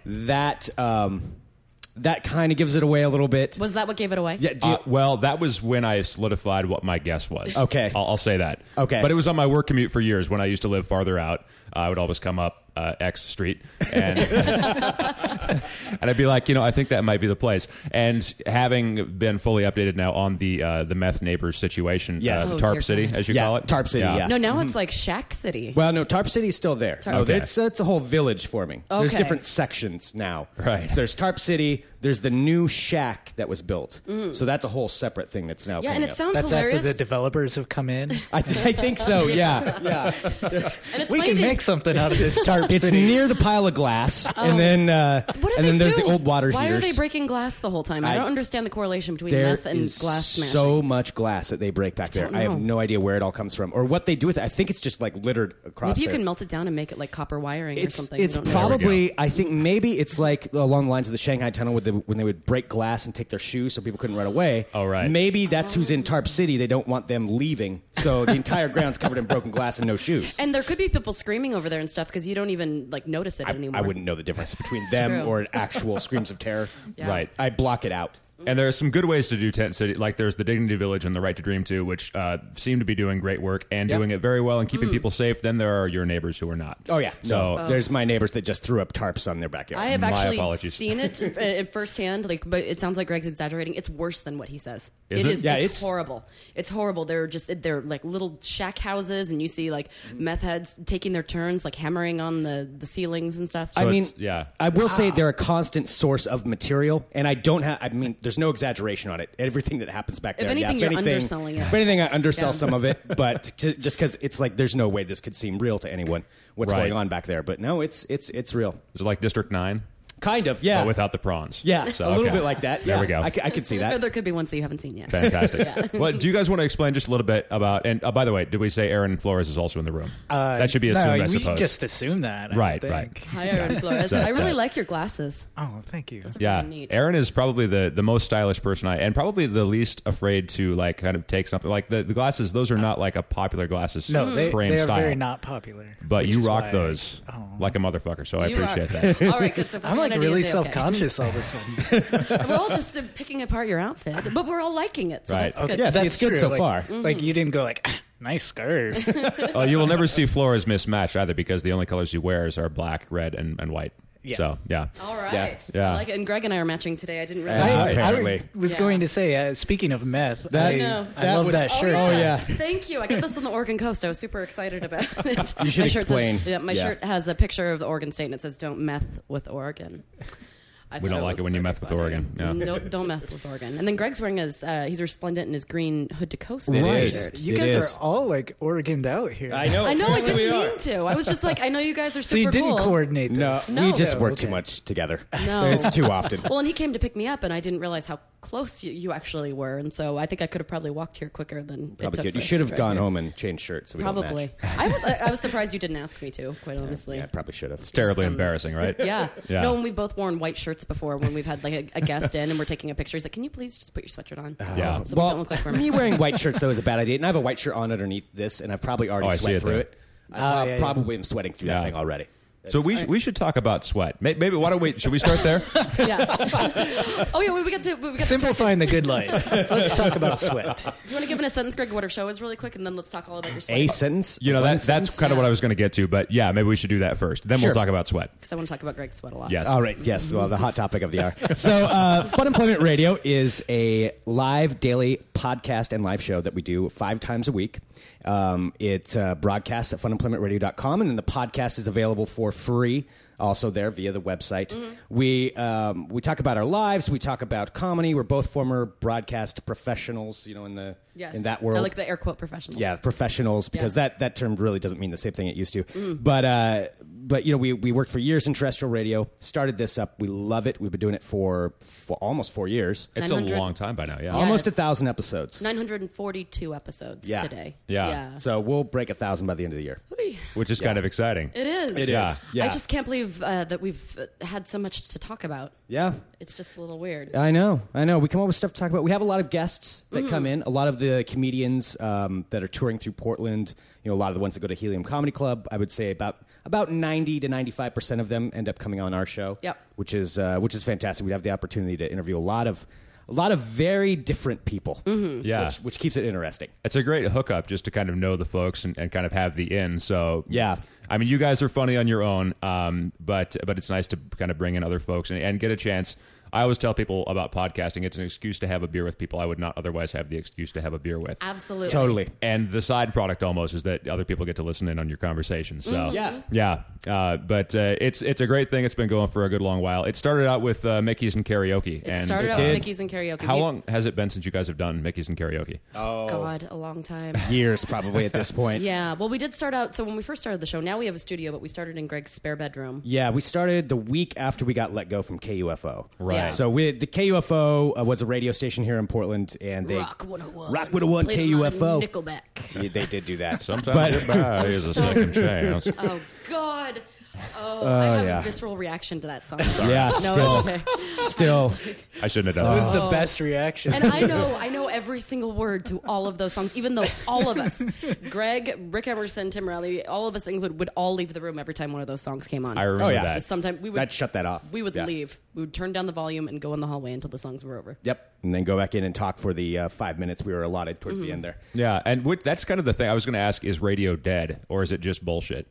Speaker 4: That kind of gives it away a little bit.
Speaker 3: Was that what gave it away?
Speaker 4: Yeah. Do you,
Speaker 1: Well, that was when I solidified what my guess was.
Speaker 4: Okay.
Speaker 1: I'll say that.
Speaker 4: Okay.
Speaker 1: But it was on my work commute for years. When I used to live farther out, I would always come up X Street, and and I'd be like, I think that might be the place. And having been fully updated now on the meth neighbors situation,
Speaker 4: Yes.
Speaker 1: the
Speaker 3: Oh,
Speaker 1: Tarp
Speaker 3: dear
Speaker 1: City,
Speaker 3: God.
Speaker 1: as you
Speaker 4: Yeah,
Speaker 1: call it,
Speaker 4: Tarp City, yeah.
Speaker 3: No, now it's like Shack City.
Speaker 4: well, no, Tarp City's still there. No,
Speaker 1: Okay.
Speaker 4: it's a whole village forming. There's
Speaker 3: Okay.
Speaker 4: different sections now.
Speaker 1: Right.
Speaker 4: So there's Tarp City. There's the new shack that was built. So that's a whole separate thing that's now.
Speaker 3: Yeah, and
Speaker 4: coming
Speaker 3: it
Speaker 4: up.
Speaker 3: sounds
Speaker 2: That's
Speaker 3: hilarious.
Speaker 2: after the developers have come in.
Speaker 4: I think so. Yeah.
Speaker 3: and it's
Speaker 2: We
Speaker 3: funny
Speaker 2: can
Speaker 3: to-
Speaker 2: make something out of this tarp
Speaker 4: It's
Speaker 2: city.
Speaker 4: near the pile of glass, and then
Speaker 3: What do
Speaker 4: and
Speaker 3: they
Speaker 4: then there's
Speaker 3: do?
Speaker 4: the old water
Speaker 3: Why
Speaker 4: heaters.
Speaker 3: are they breaking glass the whole time? I
Speaker 4: I-
Speaker 3: don't understand the correlation between
Speaker 4: There
Speaker 3: meth and
Speaker 4: is
Speaker 3: glass smashing.
Speaker 4: so much glass that they break back there.
Speaker 3: don't
Speaker 4: I have
Speaker 3: know.
Speaker 4: no idea where it all comes from or what they do with it. I think it's just like littered across.
Speaker 3: Maybe you
Speaker 4: there.
Speaker 3: can melt it down and make it like copper wiring or something.
Speaker 4: It's
Speaker 3: I don't know.
Speaker 4: probably. I think maybe it's like along the lines of the Shanghai Tunnel when they would break glass and take their shoes so people couldn't run away.
Speaker 1: Oh, right.
Speaker 4: Maybe that's who's in Tarp City. They don't want them leaving, so the entire ground's covered in broken glass and no shoes.
Speaker 3: And there could be people screaming over there and stuff because you don't even like notice it anymore.
Speaker 4: I wouldn't know the difference between them
Speaker 3: true.
Speaker 4: or actual screams of terror.
Speaker 3: Yeah.
Speaker 1: Right.
Speaker 4: I block it out.
Speaker 1: And there are some good ways to do Tent City. Like there's the Dignity Village and the Right to Dream too, which seem to be doing great work and doing it very well and keeping people safe. Then there are your neighbors who are not.
Speaker 4: Oh yeah.
Speaker 1: So
Speaker 4: No, there's my neighbors that just threw up tarps on their backyard.
Speaker 3: I have
Speaker 1: My
Speaker 3: actually
Speaker 1: apologies.
Speaker 3: seen it firsthand, but it sounds like Greg's exaggerating. It's worse than what he says.
Speaker 1: Is it?
Speaker 3: is.
Speaker 4: Yeah,
Speaker 3: it's
Speaker 4: it's-
Speaker 3: horrible. It's horrible. They're like little shack houses, and you see like meth heads taking their turns, like hammering on the ceilings and stuff.
Speaker 1: So
Speaker 4: I mean,
Speaker 1: it's- yeah.
Speaker 4: I will say they're a constant source of material, and I don't have. I mean, there's no exaggeration on it. Everything that happens back there.
Speaker 3: anything,
Speaker 4: yeah,
Speaker 3: you're underselling it.
Speaker 4: If anything, I undersell
Speaker 3: Yeah.
Speaker 4: some of it, but just because it's like there's no way this could seem real to anyone. What's
Speaker 1: Right.
Speaker 4: going on back there? But no, it's real.
Speaker 1: Is it like District 9?
Speaker 4: Kind of, yeah.
Speaker 1: but without the prawns.
Speaker 4: Yeah,
Speaker 1: So,
Speaker 4: a little
Speaker 1: okay.
Speaker 4: bit like that.
Speaker 1: There
Speaker 4: Yeah,
Speaker 1: we go.
Speaker 4: I could see
Speaker 3: Or
Speaker 4: that.
Speaker 3: there could be ones that you haven't seen yet.
Speaker 1: Fantastic. Well, do you guys want to explain just a little bit about? And by the way, did we say Aaron Flores is also in the room? That should be assumed,
Speaker 2: no,
Speaker 1: I
Speaker 2: we
Speaker 1: suppose.
Speaker 2: just assume that. I
Speaker 1: Right,
Speaker 2: think.
Speaker 1: right.
Speaker 3: Hi, Aaron Flores.
Speaker 1: So,
Speaker 3: I really
Speaker 1: uh,
Speaker 3: like your glasses.
Speaker 2: Oh, thank you.
Speaker 3: Those are
Speaker 1: Yeah,
Speaker 3: pretty neat.
Speaker 1: Aaron is probably the most stylish person and probably the least afraid to like kind of take something like the glasses. Those are not like a popular glasses
Speaker 2: No, they
Speaker 1: frame
Speaker 2: are
Speaker 1: style,
Speaker 2: very not popular.
Speaker 1: but
Speaker 2: which
Speaker 1: you
Speaker 2: is
Speaker 1: rock
Speaker 2: why-
Speaker 1: those
Speaker 2: Oh.
Speaker 1: like a motherfucker. So I
Speaker 3: You
Speaker 1: appreciate
Speaker 3: are.
Speaker 1: that.
Speaker 3: All right, good. So
Speaker 2: I'm like
Speaker 3: profanity
Speaker 2: really
Speaker 3: is okay.
Speaker 2: self-conscious all of a sudden.
Speaker 3: We're all just picking apart your outfit, but we're all liking it. So
Speaker 1: Right.
Speaker 3: that's good.
Speaker 4: Yeah, see, it's good
Speaker 2: true.
Speaker 4: so
Speaker 2: Like-
Speaker 4: far.
Speaker 2: Like you didn't go like, "Ah, nice skirt."
Speaker 1: Oh, you will never see Flores mismatched either because the only colors he wears are black, red, and white.
Speaker 2: Yeah.
Speaker 1: So yeah.
Speaker 3: All right.
Speaker 1: Yeah.
Speaker 3: I like it. And Greg and I are matching today. I didn't realize.
Speaker 1: That's
Speaker 2: I,
Speaker 1: right.
Speaker 4: Apparently.
Speaker 2: I was
Speaker 3: Yeah.
Speaker 2: going to say, speaking of meth,
Speaker 4: That-
Speaker 2: I,
Speaker 3: know.
Speaker 2: I
Speaker 4: that
Speaker 2: love
Speaker 4: was-
Speaker 2: that
Speaker 3: Oh,
Speaker 2: shirt.
Speaker 4: Oh, yeah.
Speaker 3: Thank you. I got this on the Oregon coast. I was super excited about it.
Speaker 4: You should
Speaker 3: My shirt
Speaker 4: explain.
Speaker 3: Says, my
Speaker 4: Yeah.
Speaker 3: shirt has a picture of the Oregon State and it says "Don't meth with Oregon."
Speaker 1: We don't like it when you meth with Oregon. Yeah.
Speaker 3: No, don't meth with Oregon. And then Greg's wearing he's resplendent in his green hood to coast
Speaker 4: It
Speaker 3: shirt.
Speaker 4: is.
Speaker 2: You
Speaker 4: It
Speaker 2: guys
Speaker 4: is.
Speaker 2: are all like Oregoned out here.
Speaker 4: I know.
Speaker 3: I know. I
Speaker 4: apparently we
Speaker 3: didn't
Speaker 4: are.
Speaker 3: mean to. I was just like, I know you guys are
Speaker 2: So
Speaker 3: super
Speaker 2: you didn't
Speaker 3: cool.
Speaker 2: coordinate
Speaker 4: No,
Speaker 2: this.
Speaker 3: No.
Speaker 4: we just
Speaker 3: No,
Speaker 4: work
Speaker 2: okay.
Speaker 4: too much together.
Speaker 3: No.
Speaker 4: It's too often.
Speaker 3: Well, and he came to pick me up, and I didn't realize how close you actually were, and so I think I could have probably walked here quicker than it
Speaker 4: Probably
Speaker 3: took
Speaker 4: good.
Speaker 3: for
Speaker 4: You
Speaker 3: us
Speaker 4: should
Speaker 3: to
Speaker 4: have
Speaker 3: drive
Speaker 4: gone
Speaker 3: here.
Speaker 4: home and changed shirts. So we don't
Speaker 3: Probably.
Speaker 4: match.
Speaker 3: I was surprised you didn't ask me to. Quite honestly.
Speaker 4: Yeah, probably should have.
Speaker 1: It's terribly
Speaker 3: Just,
Speaker 1: embarrassing, right?
Speaker 3: Yeah.
Speaker 1: Yeah.
Speaker 3: No, and we've both worn white shirts before when we've had like a guest in and we're taking a picture. He's like, "Can you please just put your sweatshirt on?"
Speaker 1: Yeah.
Speaker 3: So we don't look like we're
Speaker 4: me wearing white shirts though is a bad idea, and I have a white shirt on underneath this, and I've probably already
Speaker 1: Oh, I see
Speaker 4: sweat
Speaker 1: it
Speaker 4: through
Speaker 1: there.
Speaker 4: it.
Speaker 2: Oh, yeah.
Speaker 4: Probably am sweating through
Speaker 1: Yeah.
Speaker 4: that thing already.
Speaker 1: So we should talk about sweat. Maybe why don't we? Should we start there?
Speaker 3: Yeah. Oh yeah, we got
Speaker 2: Simplifying the good life. Let's talk about sweat.
Speaker 3: Do you want to give in a sentence, Greg, what our show is really quick, and then let's talk all about your sweat?
Speaker 4: A sentence.
Speaker 1: You know
Speaker 4: One
Speaker 1: that's
Speaker 4: sentence?
Speaker 1: kind of what I was going to get to, but yeah, maybe we should do that first. Then we'll
Speaker 4: Sure.
Speaker 1: talk about sweat.
Speaker 3: Because I want to talk about Greg's sweat a lot.
Speaker 1: Yes.
Speaker 4: All right. Yes. Well, the hot topic of the hour. So, Fun Employment Radio is a live daily podcast and live show that we do 5 times a week. It broadcasts at funemploymentradio.com, and then the podcast is available for free. Also there via the website. We talk about our lives. We talk about comedy. We're both former broadcast professionals. You know, in that world.
Speaker 3: I like the air quote professionals.
Speaker 4: Yeah, professionals, because
Speaker 3: Yeah.
Speaker 4: that term really doesn't mean the same thing it used to. But you know, we worked for years in terrestrial radio. Started this up. We love it. We've been doing it for almost 4 years.
Speaker 1: It's
Speaker 3: 900
Speaker 1: a long time by now. Yeah.
Speaker 4: Almost 1,000 episodes.
Speaker 3: 942 episodes
Speaker 4: Yeah.
Speaker 3: today.
Speaker 1: Yeah.
Speaker 4: So we'll break 1,000 by the end of the year.
Speaker 1: Which is kind of exciting.
Speaker 3: It is.
Speaker 4: It
Speaker 1: Yeah.
Speaker 4: is. Yeah.
Speaker 3: I just can't believe that we've had so much to talk about.
Speaker 4: Yeah.
Speaker 3: It's just a little weird.
Speaker 4: I know. We come up with stuff to talk about. We have a lot of guests that
Speaker 3: Mm-hmm.
Speaker 4: come in. A lot of the comedians that are touring through Portland. You know, a lot of the ones that go to Helium Comedy Club. I would say about 90 to 95% of them end up coming on our show.
Speaker 3: Yep.
Speaker 4: Which is fantastic. We have the opportunity to interview a lot of very different people.
Speaker 3: Mm-hmm.
Speaker 1: Yeah.
Speaker 4: Which keeps it interesting.
Speaker 1: It's a great hookup just to kind of know the folks and kind of have the in. So
Speaker 4: Yeah.
Speaker 1: I mean, you guys are funny on your own, but it's nice to kind of bring in other folks and get a chance. I always tell people about podcasting. It's an excuse to have a beer with people I would not otherwise have the excuse to have a beer with.
Speaker 3: Absolutely.
Speaker 4: Totally.
Speaker 1: And the side product almost is that other people get to listen in on your conversation. So
Speaker 4: Yeah.
Speaker 1: yeah. But it's a great thing. It's been going for a good long while. It started out with Mickey's and karaoke.
Speaker 3: It
Speaker 1: and
Speaker 3: started out
Speaker 4: did.
Speaker 3: with Mickey's and karaoke.
Speaker 1: How long has it been since you guys have done Mickey's and karaoke?
Speaker 3: God, a long time.
Speaker 4: Years probably at this point.
Speaker 3: Yeah. Well, we did start out. So when we first started the show, now we have a studio, but we started in Greg's spare bedroom.
Speaker 4: Yeah, we started the week after we got let go from KUFO.
Speaker 1: Right.
Speaker 3: Yeah.
Speaker 4: So the KUFO was a radio station here in Portland, and they
Speaker 3: Rock 101.
Speaker 4: Rock 101
Speaker 3: Played a lot of
Speaker 4: KUFO.
Speaker 3: Nickelback.
Speaker 4: Yeah, they did do that.
Speaker 1: Sometimes goodbye is a second chance.
Speaker 3: Oh God. Oh, I have
Speaker 4: yeah.
Speaker 3: a visceral reaction to that song.
Speaker 4: Yeah,
Speaker 3: No,
Speaker 4: still.
Speaker 3: it's okay.
Speaker 4: Still,
Speaker 1: I shouldn't have
Speaker 2: That
Speaker 1: done
Speaker 2: was
Speaker 1: that.
Speaker 2: the best reaction.
Speaker 3: And I know every single word to all of those songs, even though all of us, Greg, Rick Emerson, Tim Riley, all of us included, would all leave the room every time one of those songs came on.
Speaker 1: I remember
Speaker 4: Oh, yeah.
Speaker 1: that.
Speaker 3: Sometimes we would
Speaker 4: that shut that off.
Speaker 3: we would
Speaker 4: Yeah.
Speaker 3: leave. We would turn down the volume and go in the hallway until the songs were over.
Speaker 4: Yep, and then go back in and talk for the 5 minutes we were allotted towards the end there.
Speaker 1: Yeah, and that's kind of the thing. I was going to ask: is radio dead, or is it just bullshit?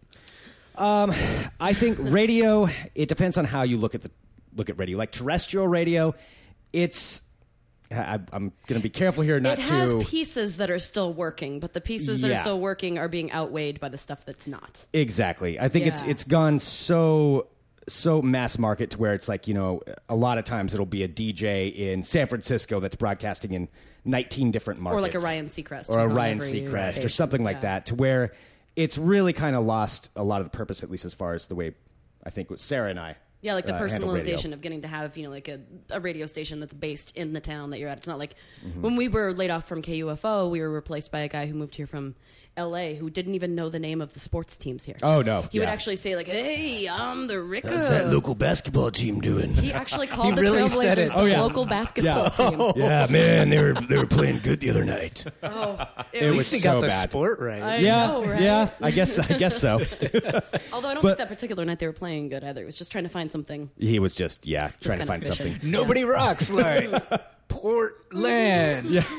Speaker 4: I think radio. It depends on how you look at radio. Like terrestrial radio, it's. I'm going to be careful here not
Speaker 3: It has
Speaker 4: to.
Speaker 3: pieces that are still working, but the pieces that are
Speaker 4: Yeah.
Speaker 3: still working are being outweighed by the stuff that's not.
Speaker 4: Exactly. I think
Speaker 3: Yeah.
Speaker 4: it's gone so mass market to where it's like, you know, a lot of times it'll be a DJ in San Francisco that's broadcasting in 19 different markets.
Speaker 3: Or like a Ryan Seacrest.
Speaker 4: Or a
Speaker 3: who's on
Speaker 4: Ryan
Speaker 3: every
Speaker 4: Seacrest or
Speaker 3: station.
Speaker 4: something like
Speaker 3: Yeah.
Speaker 4: that, to where it's really kind of lost a lot of the purpose, at least as far as the way I think Sarah and I
Speaker 3: Yeah, like the
Speaker 4: handle radio.
Speaker 3: personalization of getting to have, like a radio station that's based in the town that you're at. It's not like when we were laid off from KUFO, we were replaced by a guy who moved here from LA who didn't even know the name of the sports teams here.
Speaker 4: Oh, no.
Speaker 3: He would
Speaker 4: Yeah.
Speaker 3: actually say like, "Hey, I'm the Ricka."
Speaker 5: How's that local basketball team doing?
Speaker 3: He actually called the
Speaker 2: really said
Speaker 3: Trailblazers
Speaker 2: it.
Speaker 3: the
Speaker 4: Oh, yeah.
Speaker 3: local basketball team.
Speaker 5: Yeah, man, they were playing good the other night.
Speaker 3: Oh,
Speaker 4: It
Speaker 2: At
Speaker 4: was
Speaker 2: least he
Speaker 4: so
Speaker 2: got the
Speaker 4: bad.
Speaker 2: sport right.
Speaker 3: I
Speaker 4: Yeah,
Speaker 3: know, right?
Speaker 4: yeah. I guess so.
Speaker 3: Although I don't
Speaker 4: But-
Speaker 3: think that particular night they were playing good either. It was just trying to find something.
Speaker 4: He was just
Speaker 3: Just
Speaker 4: trying to
Speaker 3: kind
Speaker 4: find
Speaker 3: of fishing.
Speaker 4: something.
Speaker 2: Nobody rocks like Portland,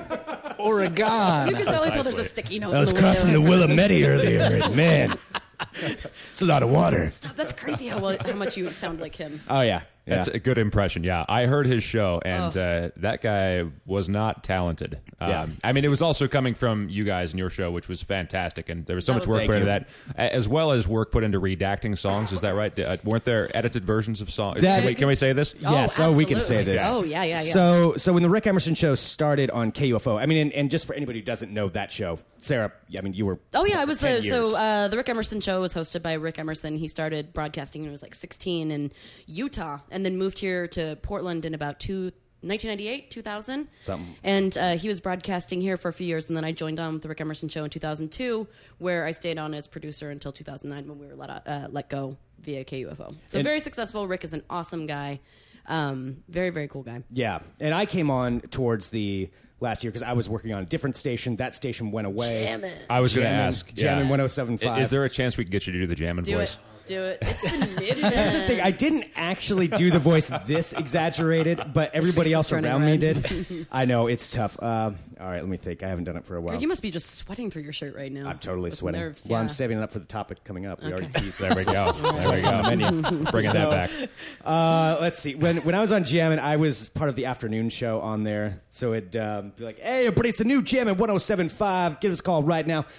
Speaker 2: Oregon.
Speaker 3: You can totally tell there's a sticky note.
Speaker 5: I was
Speaker 3: in the
Speaker 5: crossing the
Speaker 3: window.
Speaker 5: Willamette earlier, and man, it's a lot of water.
Speaker 3: Stop, that's creepy how much you sound like him.
Speaker 4: Oh yeah. Yeah.
Speaker 1: That's a good impression. Yeah, I heard his show, and that guy was not talented.
Speaker 4: Yeah.
Speaker 1: I mean, it was also coming from you guys and your show, which was fantastic, and there was so
Speaker 3: That
Speaker 1: much
Speaker 3: was-
Speaker 1: work put into
Speaker 4: Thank
Speaker 1: that, as well as work put into redacting songs. Is that right? Weren't there edited versions of songs?
Speaker 4: That-
Speaker 1: Can we say this?
Speaker 4: Yes, we can say
Speaker 3: absolutely.
Speaker 4: this.
Speaker 3: Oh, yeah.
Speaker 4: So when the Rick Emerson show started on KUFO, I mean, and just for anybody who doesn't know that show, Sarah, I mean, you were.
Speaker 3: Oh yeah, I was
Speaker 4: 10 years.
Speaker 3: the Rick Emerson show was hosted by Rick Emerson. He started broadcasting when he was like 16 in Utah, and then moved here to Portland in about 1998, 2000.
Speaker 4: Something.
Speaker 3: And he was broadcasting here for a few years, and then I joined on with the Rick Emerson show in 2002, where I stayed on as producer until 2009 when we were let go via KUFO. So
Speaker 4: And-
Speaker 3: very successful. Rick is an awesome guy. Very, very cool guy.
Speaker 4: Yeah, and I came on towards the last year because I was working on a different station. That station went away.
Speaker 3: Jammin'.
Speaker 1: I was going to
Speaker 4: Jammin',
Speaker 1: ask.
Speaker 4: Jammin'
Speaker 1: yeah.
Speaker 4: 107.5.
Speaker 1: Is there a chance we can get you to do the Jammin'
Speaker 3: Do
Speaker 1: voice?
Speaker 3: it. Do it. It's the
Speaker 4: Here's the thing,
Speaker 3: Midman.
Speaker 4: I didn't actually do the voice this exaggerated, but everybody
Speaker 3: face
Speaker 4: else
Speaker 3: is turning
Speaker 4: around me
Speaker 3: red.
Speaker 4: did. I know, it's tough. All right, let me think. I haven't done it for a while.
Speaker 3: You must be just sweating through your shirt right now.
Speaker 4: I'm totally
Speaker 3: With
Speaker 4: sweating.
Speaker 3: nerves,
Speaker 4: Well, I'm
Speaker 3: yeah.
Speaker 4: saving it up for the topic coming up. We already
Speaker 3: Okay.
Speaker 4: teased
Speaker 1: There we go. There we go. Bringing that back.
Speaker 4: Let's see. When I was on Jammin', I was part of the afternoon show on there. So it'd be like, hey, everybody, it's the new Jammin' 107.5. Give us a call right now.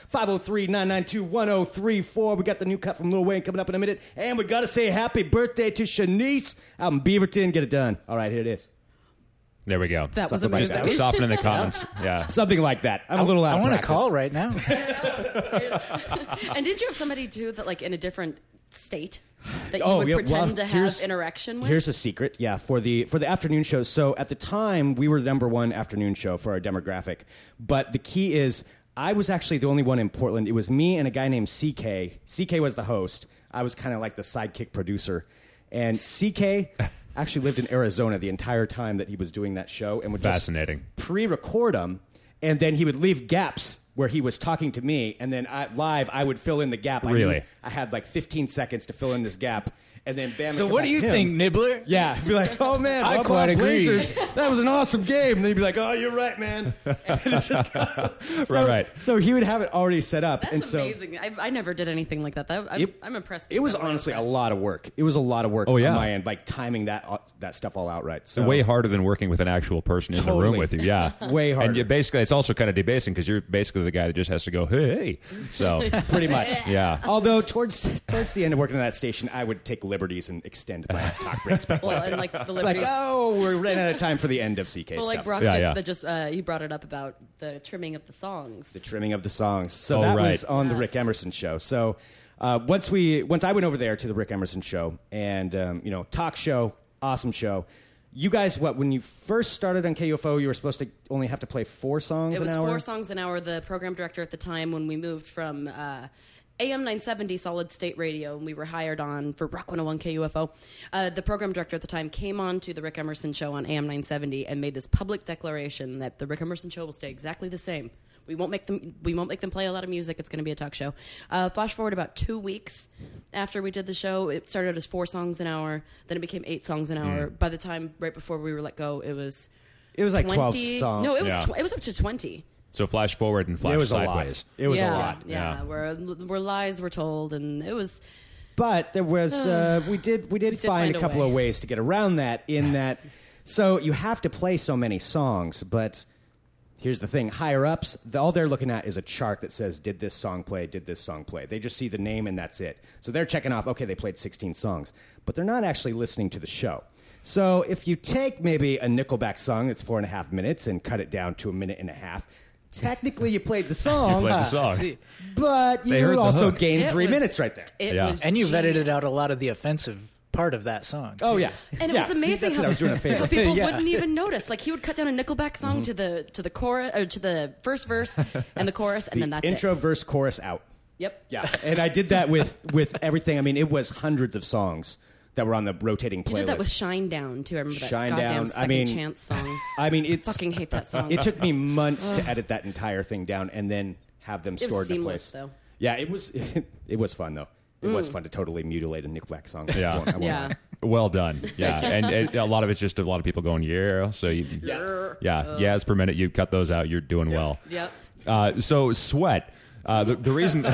Speaker 4: 503-992-1034. We got the new cut from Lil Wayne coming up in a minute. And we got to say happy birthday to Shanice out in Beaverton. Get it done. All right, here it is.
Speaker 1: There we go.
Speaker 3: That was
Speaker 4: Something like
Speaker 3: amazing.
Speaker 4: that.
Speaker 1: Soften in the comments. Yeah.
Speaker 4: Something like that. I'm a little out
Speaker 2: I
Speaker 4: of
Speaker 2: want to
Speaker 4: practice.
Speaker 2: call right now.
Speaker 3: And did you have somebody too that like in a different state that you
Speaker 4: Oh,
Speaker 3: would
Speaker 4: yeah,
Speaker 3: pretend
Speaker 4: well,
Speaker 3: to
Speaker 4: here's-
Speaker 3: have interaction with?
Speaker 4: Here's a secret, yeah, for the afternoon show. So at the time, we were the number one afternoon show for our demographic. But the key is, I was actually the only one in Portland. It was me and a guy named CK. CK was the host. I was kind of like the sidekick producer. And CK actually lived in Arizona the entire time that he was doing that show, and would
Speaker 1: Fascinating.
Speaker 4: just pre-record them, and then he would leave gaps where he was talking to me, and then I would fill in the gap.
Speaker 1: Really?
Speaker 4: I had like 15 seconds to fill in this gap, and then bam.
Speaker 2: So
Speaker 4: it'd
Speaker 2: what
Speaker 4: come
Speaker 2: do you
Speaker 4: back to
Speaker 2: think,
Speaker 4: him.
Speaker 2: Nibbler?
Speaker 4: Yeah, be like, oh man,
Speaker 2: I
Speaker 4: blah,
Speaker 2: quite
Speaker 4: blah,
Speaker 2: agree.
Speaker 4: Blazers. That was an awesome game. And then he'd be like, oh, you're right, man. And it's just so,
Speaker 1: Right.
Speaker 4: So he would have it already set up,
Speaker 3: That's
Speaker 4: and so
Speaker 3: amazing. I never did anything like that. I'm impressed. that
Speaker 4: it
Speaker 3: you
Speaker 4: was
Speaker 3: got away with
Speaker 4: honestly
Speaker 3: that.
Speaker 4: a lot of work. It was a lot of work
Speaker 1: Oh, yeah.
Speaker 4: on my end, like timing that stuff all out right. So
Speaker 1: Way harder than working with an actual person in the
Speaker 4: Totally.
Speaker 1: room with you. Yeah.
Speaker 4: Way harder.
Speaker 1: And you basically, it's also kind of debasing because you're basically the guy that just has to go, hey. So,
Speaker 4: pretty much.
Speaker 1: yeah.
Speaker 4: Although towards the end of working at that station, I would take liberties and extend my talk breaks. Back
Speaker 3: Well, and like the
Speaker 4: like,
Speaker 3: liberties.
Speaker 4: oh, we're running out of time for the end of CK
Speaker 3: well, like
Speaker 4: stuff.
Speaker 3: Brock
Speaker 1: Yeah,
Speaker 3: did,
Speaker 1: yeah.
Speaker 3: that just he brought it up about the trimming of the songs.
Speaker 4: The trimming of the songs. So
Speaker 1: Oh,
Speaker 4: that
Speaker 1: right.
Speaker 4: was on the
Speaker 3: Yes.
Speaker 4: Rick Emerson show. So once I went over there to the Rick Emerson show, and talk show, awesome show. You guys, when you first started on KUFO, you were supposed to only have to play 4 songs
Speaker 3: It was
Speaker 4: an hour?
Speaker 3: 4 songs an hour. The program director at the time, when we moved from AM 970 Solid State Radio, and we were hired on for Rock 101 KUFO, the program director at the time came on to the Rick Emerson show on AM 970 and made this public declaration that the Rick Emerson show will stay exactly the same. We won't make them play a lot of music. It's going to be a talk show. Flash forward about 2 weeks after we did the show, it started as 4 songs an hour. Then it became 8 songs an hour. By the time right before we were let go, it was
Speaker 4: like 12
Speaker 3: 20
Speaker 4: songs.
Speaker 3: No, it was
Speaker 1: Yeah.
Speaker 3: it was up to 20.
Speaker 1: So flash forward and flash
Speaker 4: It was
Speaker 1: sideways.
Speaker 4: a lot. It was
Speaker 3: yeah,
Speaker 4: a lot.
Speaker 3: Yeah, where lies were told, and it was.
Speaker 4: But there was we did find
Speaker 3: find
Speaker 4: a
Speaker 3: a
Speaker 4: couple
Speaker 3: way.
Speaker 4: of ways to get around that. In that, so you have to play so many songs. But here's the thing: higher ups, all they're looking at is a chart that says, "Did this song play? Did this song play?" They just see the name and that's it. So they're checking off. Okay, they played 16 songs, but they're not actually listening to the show. So if you take maybe a Nickelback song that's 4.5 minutes and cut it down to a minute and a half. Technically, you played the song,
Speaker 1: Played the song.
Speaker 2: See,
Speaker 4: but
Speaker 1: They heard
Speaker 4: you
Speaker 1: the
Speaker 4: also
Speaker 1: hook.
Speaker 4: gained
Speaker 3: It
Speaker 4: 3
Speaker 3: was-
Speaker 4: minutes right there.
Speaker 3: It
Speaker 1: Yeah.
Speaker 3: was
Speaker 2: and you've
Speaker 3: genius.
Speaker 2: edited out a lot of the offensive part of that song.
Speaker 4: Oh yeah,
Speaker 3: And it
Speaker 4: Yeah,
Speaker 3: was
Speaker 4: see,
Speaker 3: amazing
Speaker 4: that's what I was doing a favor.
Speaker 3: how people
Speaker 2: Yeah.
Speaker 3: wouldn't even notice. Like he would cut down a Nickelback song to the chorus or to the first verse and the chorus, and then that's
Speaker 4: Intro,
Speaker 3: it.
Speaker 4: verse, chorus, out.
Speaker 3: Yep.
Speaker 4: Yeah, and I did that with everything. I mean, it was hundreds of songs that were on the rotating playlist.
Speaker 3: You did that with Shine Down too. I remember that
Speaker 4: Shine
Speaker 3: goddamn
Speaker 4: Down, I
Speaker 3: Second
Speaker 4: mean-
Speaker 3: Chance song.
Speaker 4: I mean, it's
Speaker 3: Fucking hate that song.
Speaker 4: It took me months to edit that entire thing down and then have them
Speaker 3: It was
Speaker 4: stored in a
Speaker 3: seamless,
Speaker 4: place.
Speaker 3: though.
Speaker 4: Yeah, it was. It was fun though. It was fun to totally mutilate a Nickelback song.
Speaker 1: Yeah.
Speaker 4: I won't
Speaker 3: Yeah.
Speaker 4: lie.
Speaker 1: Well done. Yeah, and a lot of it's just a lot of people going yeah. So yeahs per minute. You cut those out. You're doing well.
Speaker 3: Yep.
Speaker 1: So sweat. The reason.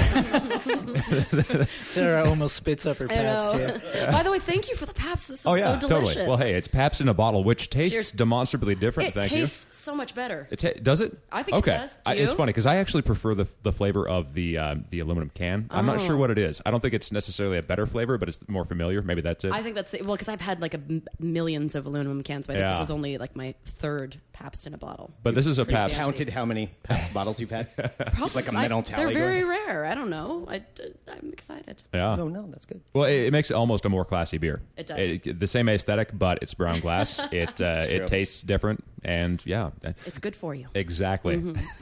Speaker 2: Sarah almost spits up her
Speaker 3: I know.
Speaker 2: Pabst. Yeah.
Speaker 3: By the way, thank you for the Pabst. This is
Speaker 1: Oh yeah,
Speaker 3: so delicious.
Speaker 1: totally. Well, hey, it's Pabst in a bottle, which tastes
Speaker 3: Cheers.
Speaker 1: demonstrably different.
Speaker 3: It
Speaker 1: Thank
Speaker 3: tastes so much better.
Speaker 1: you. Does it?
Speaker 3: I think it
Speaker 1: okay.
Speaker 3: does. Do
Speaker 1: It's
Speaker 3: you?
Speaker 1: funny because I actually prefer the flavor of the aluminum can. I'm not sure what it is. I don't think it's necessarily a better flavor, but it's more familiar. Maybe that's it.
Speaker 3: I think that's well because I've had like millions of aluminum cans, but I think
Speaker 1: Yeah.
Speaker 3: this is only like my third Pabst in a bottle.
Speaker 1: but this is a Pabst.
Speaker 3: fancy.
Speaker 4: Counted how many Pabst bottles you've had?
Speaker 3: Probably,
Speaker 4: like a mental tally
Speaker 3: They're very
Speaker 4: going?
Speaker 3: rare. I don't know. I'm excited.
Speaker 1: Yeah.
Speaker 4: Oh no, that's good.
Speaker 1: Well, it makes it almost a more classy beer.
Speaker 3: It does.
Speaker 1: The same aesthetic, but it's brown glass. It
Speaker 4: true.
Speaker 1: tastes different, and yeah,
Speaker 3: It's good for you.
Speaker 1: exactly.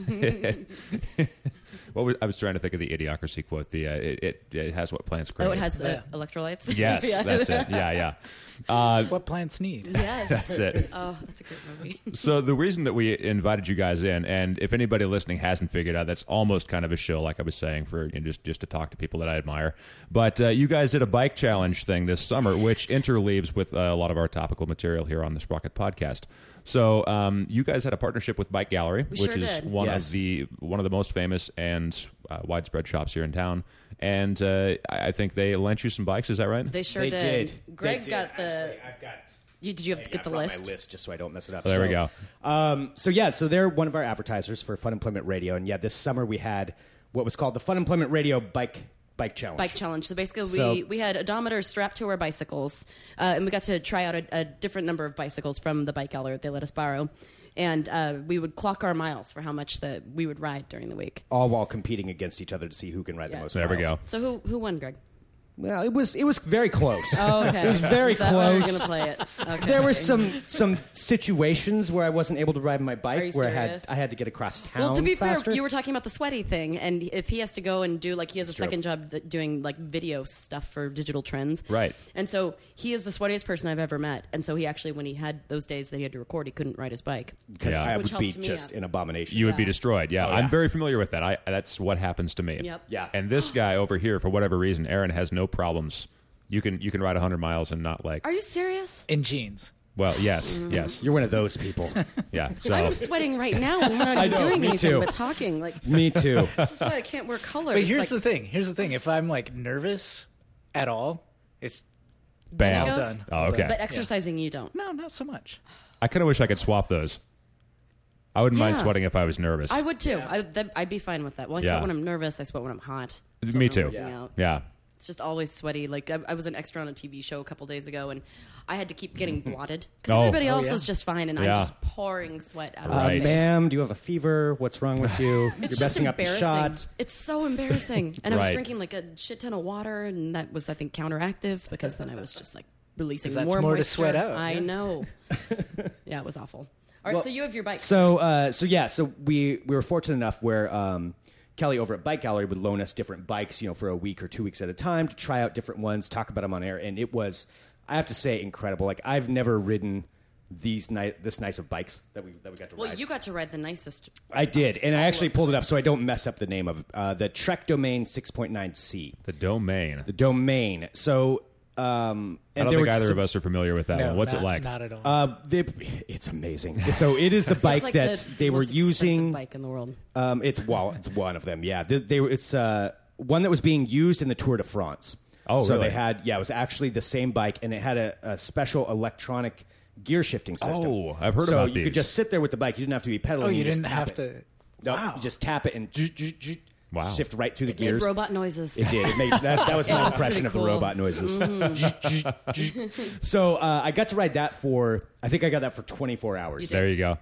Speaker 3: Mm-hmm.
Speaker 1: I was trying to think of the Idiocracy quote. It has what plants grow.
Speaker 3: Oh, it has
Speaker 2: Yeah.
Speaker 3: electrolytes.
Speaker 1: Yes,
Speaker 3: Yeah.
Speaker 1: that's it. Yeah.
Speaker 2: What plants need?
Speaker 3: Yes.
Speaker 1: That's it.
Speaker 3: Oh, that's a great movie.
Speaker 1: So the reason that we invited you guys in, and if anybody listening hasn't figured out, that's almost kind of a show, like I was saying, for just to talk to people that I admire. But you guys did a bike challenge thing this summer, which interleaves with a lot of our topical material here on the Sprocket Podcast. So you guys had a partnership with Bike Gallery,
Speaker 3: We
Speaker 1: which
Speaker 3: sure
Speaker 1: is
Speaker 3: did.
Speaker 1: one
Speaker 4: Yes.
Speaker 1: of the most famous and widespread shops here in town. And I think they lent you some bikes. Is that right?
Speaker 3: They sure
Speaker 4: They
Speaker 3: did.
Speaker 4: did.
Speaker 3: Greg
Speaker 4: They did.
Speaker 3: got the.
Speaker 4: Actually, I've got.
Speaker 3: Did you get the
Speaker 4: I brought
Speaker 3: list?
Speaker 4: my list just so I don't mess it up.
Speaker 1: There we go.
Speaker 4: So they're one of our advertisers for Fun Employment Radio, and this summer we had what was called the Fun Employment Radio Bike Challenge.
Speaker 3: Bike challenge. So basically,
Speaker 4: So-
Speaker 3: we had odometers strapped to our bicycles, and we got to try out a different number of bicycles from the bike gallery that they let us borrow, and we would clock our miles for how much that we would ride during the week.
Speaker 4: all while competing against each other to see who can ride the
Speaker 3: Yes.
Speaker 4: most.
Speaker 1: There we
Speaker 4: miles.
Speaker 1: go.
Speaker 3: So who won, Greg?
Speaker 4: Well, it was very close.
Speaker 3: Oh, okay.
Speaker 4: It was very
Speaker 3: Is that why we're
Speaker 4: close.
Speaker 3: gonna play it. Okay.
Speaker 4: There were some situations where I wasn't able to ride my
Speaker 3: Are
Speaker 4: bike,
Speaker 3: you
Speaker 4: where
Speaker 3: serious?
Speaker 4: I had to get across town.
Speaker 3: Well, to be
Speaker 4: faster.
Speaker 3: fair, you were talking about the sweaty thing, and if he has to go and do he has a
Speaker 4: true.
Speaker 3: second job doing video stuff for Digital Trends,
Speaker 1: Right.
Speaker 3: And so he is the sweatiest person I've ever met, and so he actually, when he had those days that he had to record, he couldn't ride his bike.
Speaker 4: because
Speaker 1: Yeah.
Speaker 4: I
Speaker 3: Which
Speaker 4: would be
Speaker 3: helped me
Speaker 4: just
Speaker 3: out.
Speaker 4: an abomination.
Speaker 1: You would be
Speaker 3: Yeah.
Speaker 1: destroyed. Yeah,
Speaker 4: Oh,
Speaker 1: I'm
Speaker 4: yeah.
Speaker 1: very familiar with that. That's what happens to me.
Speaker 3: Yep.
Speaker 4: Yeah.
Speaker 1: And this guy over here, for whatever reason, Aaron has no problems. You can ride 100 miles and not
Speaker 3: Are you serious?
Speaker 2: In jeans.
Speaker 1: Well, yes,
Speaker 3: Mm-hmm.
Speaker 1: yes,
Speaker 4: You're one of those people.
Speaker 1: yeah. So
Speaker 3: I'm sweating right now, and we're not even
Speaker 4: know,
Speaker 3: doing
Speaker 4: me
Speaker 3: anything
Speaker 4: too.
Speaker 3: but talking. Like
Speaker 4: Me too.
Speaker 3: this is why I can't wear colors.
Speaker 2: But here's
Speaker 3: like,
Speaker 2: the thing. Here's the thing. If I'm nervous at all, it's
Speaker 1: bam.
Speaker 3: All
Speaker 2: done.
Speaker 1: Oh, okay.
Speaker 3: But exercising, you don't.
Speaker 2: no, not so much.
Speaker 1: I kind of wish I could swap those. I wouldn't mind
Speaker 3: Yeah.
Speaker 1: sweating if I was nervous.
Speaker 3: I would too. I'd be fine with that. Well, I
Speaker 1: Yeah.
Speaker 3: sweat when I'm nervous. I sweat when I'm hot. I sweat
Speaker 1: Me
Speaker 3: when I'm
Speaker 1: too.
Speaker 3: working out.
Speaker 1: Yeah.
Speaker 3: It's just always sweaty. Like I was an extra on a TV show a couple days ago, and I had to keep getting blotted because
Speaker 1: Oh.
Speaker 3: everybody else
Speaker 2: yeah.
Speaker 3: was just fine, and I'm
Speaker 1: Yeah.
Speaker 3: just pouring sweat out of
Speaker 1: Right.
Speaker 3: my face.
Speaker 4: Ma'am, do you have a fever? What's wrong with you?
Speaker 3: It's
Speaker 4: You're
Speaker 3: just
Speaker 4: messing up the
Speaker 3: embarrassing.
Speaker 4: shot.
Speaker 3: It's so embarrassing. And I was
Speaker 1: Right.
Speaker 3: drinking a shit ton of water, and that was, I think, counteractive because then I was just releasing
Speaker 2: 'Cause that's
Speaker 3: more
Speaker 2: more to
Speaker 3: moisture.
Speaker 2: sweat out,
Speaker 3: I
Speaker 2: yeah.
Speaker 3: know. Yeah, it was awful. All right, so you have your bike.
Speaker 4: So we were fortunate enough where Kelly over at Bike Gallery would loan us different bikes, for a week or 2 weeks at a time to try out different ones, talk about them on air, and it was, I have to say, incredible. Like I've never ridden this nice of bikes that we got to
Speaker 3: Well,
Speaker 4: ride.
Speaker 3: you got to ride the nicest.
Speaker 4: I did, and I actually pulled it up so I don't mess up the name of it. The Trek Domain 6.9C,
Speaker 1: The domain.
Speaker 4: the Domain. So, and
Speaker 1: I don't
Speaker 4: there
Speaker 1: think
Speaker 4: were
Speaker 1: either
Speaker 4: some-
Speaker 1: of us are familiar with that
Speaker 2: No,
Speaker 1: one. What's
Speaker 2: not,
Speaker 1: it like?
Speaker 2: Not at all.
Speaker 4: It's amazing. So it is the bike
Speaker 3: It's like
Speaker 4: that
Speaker 3: the
Speaker 4: they were
Speaker 3: most expensive
Speaker 4: using.
Speaker 3: bike in the world.
Speaker 4: It's one of them. Yeah, it's one that was being used in the Tour de France.
Speaker 1: Oh,
Speaker 4: so
Speaker 1: really?
Speaker 4: they had it was actually the same bike, and it had a special electronic gear shifting system.
Speaker 1: Oh, I've heard
Speaker 4: so
Speaker 1: about
Speaker 4: you
Speaker 1: these.
Speaker 4: could just sit there with the bike. You didn't have to be pedaling.
Speaker 2: Oh, you
Speaker 4: just
Speaker 2: didn't
Speaker 4: tap
Speaker 2: have
Speaker 4: it.
Speaker 2: to.
Speaker 4: No,
Speaker 2: Wow.
Speaker 4: you just tap it and
Speaker 1: Wow.
Speaker 4: shift right through the
Speaker 3: It made
Speaker 4: gears.
Speaker 3: robot noises.
Speaker 4: It did. It made that was my
Speaker 3: was
Speaker 4: impression
Speaker 3: pretty
Speaker 4: of the
Speaker 3: cool.
Speaker 4: robot noises. So I got to ride that for. I think I got that for 24 hours.
Speaker 3: You did.
Speaker 1: There you go.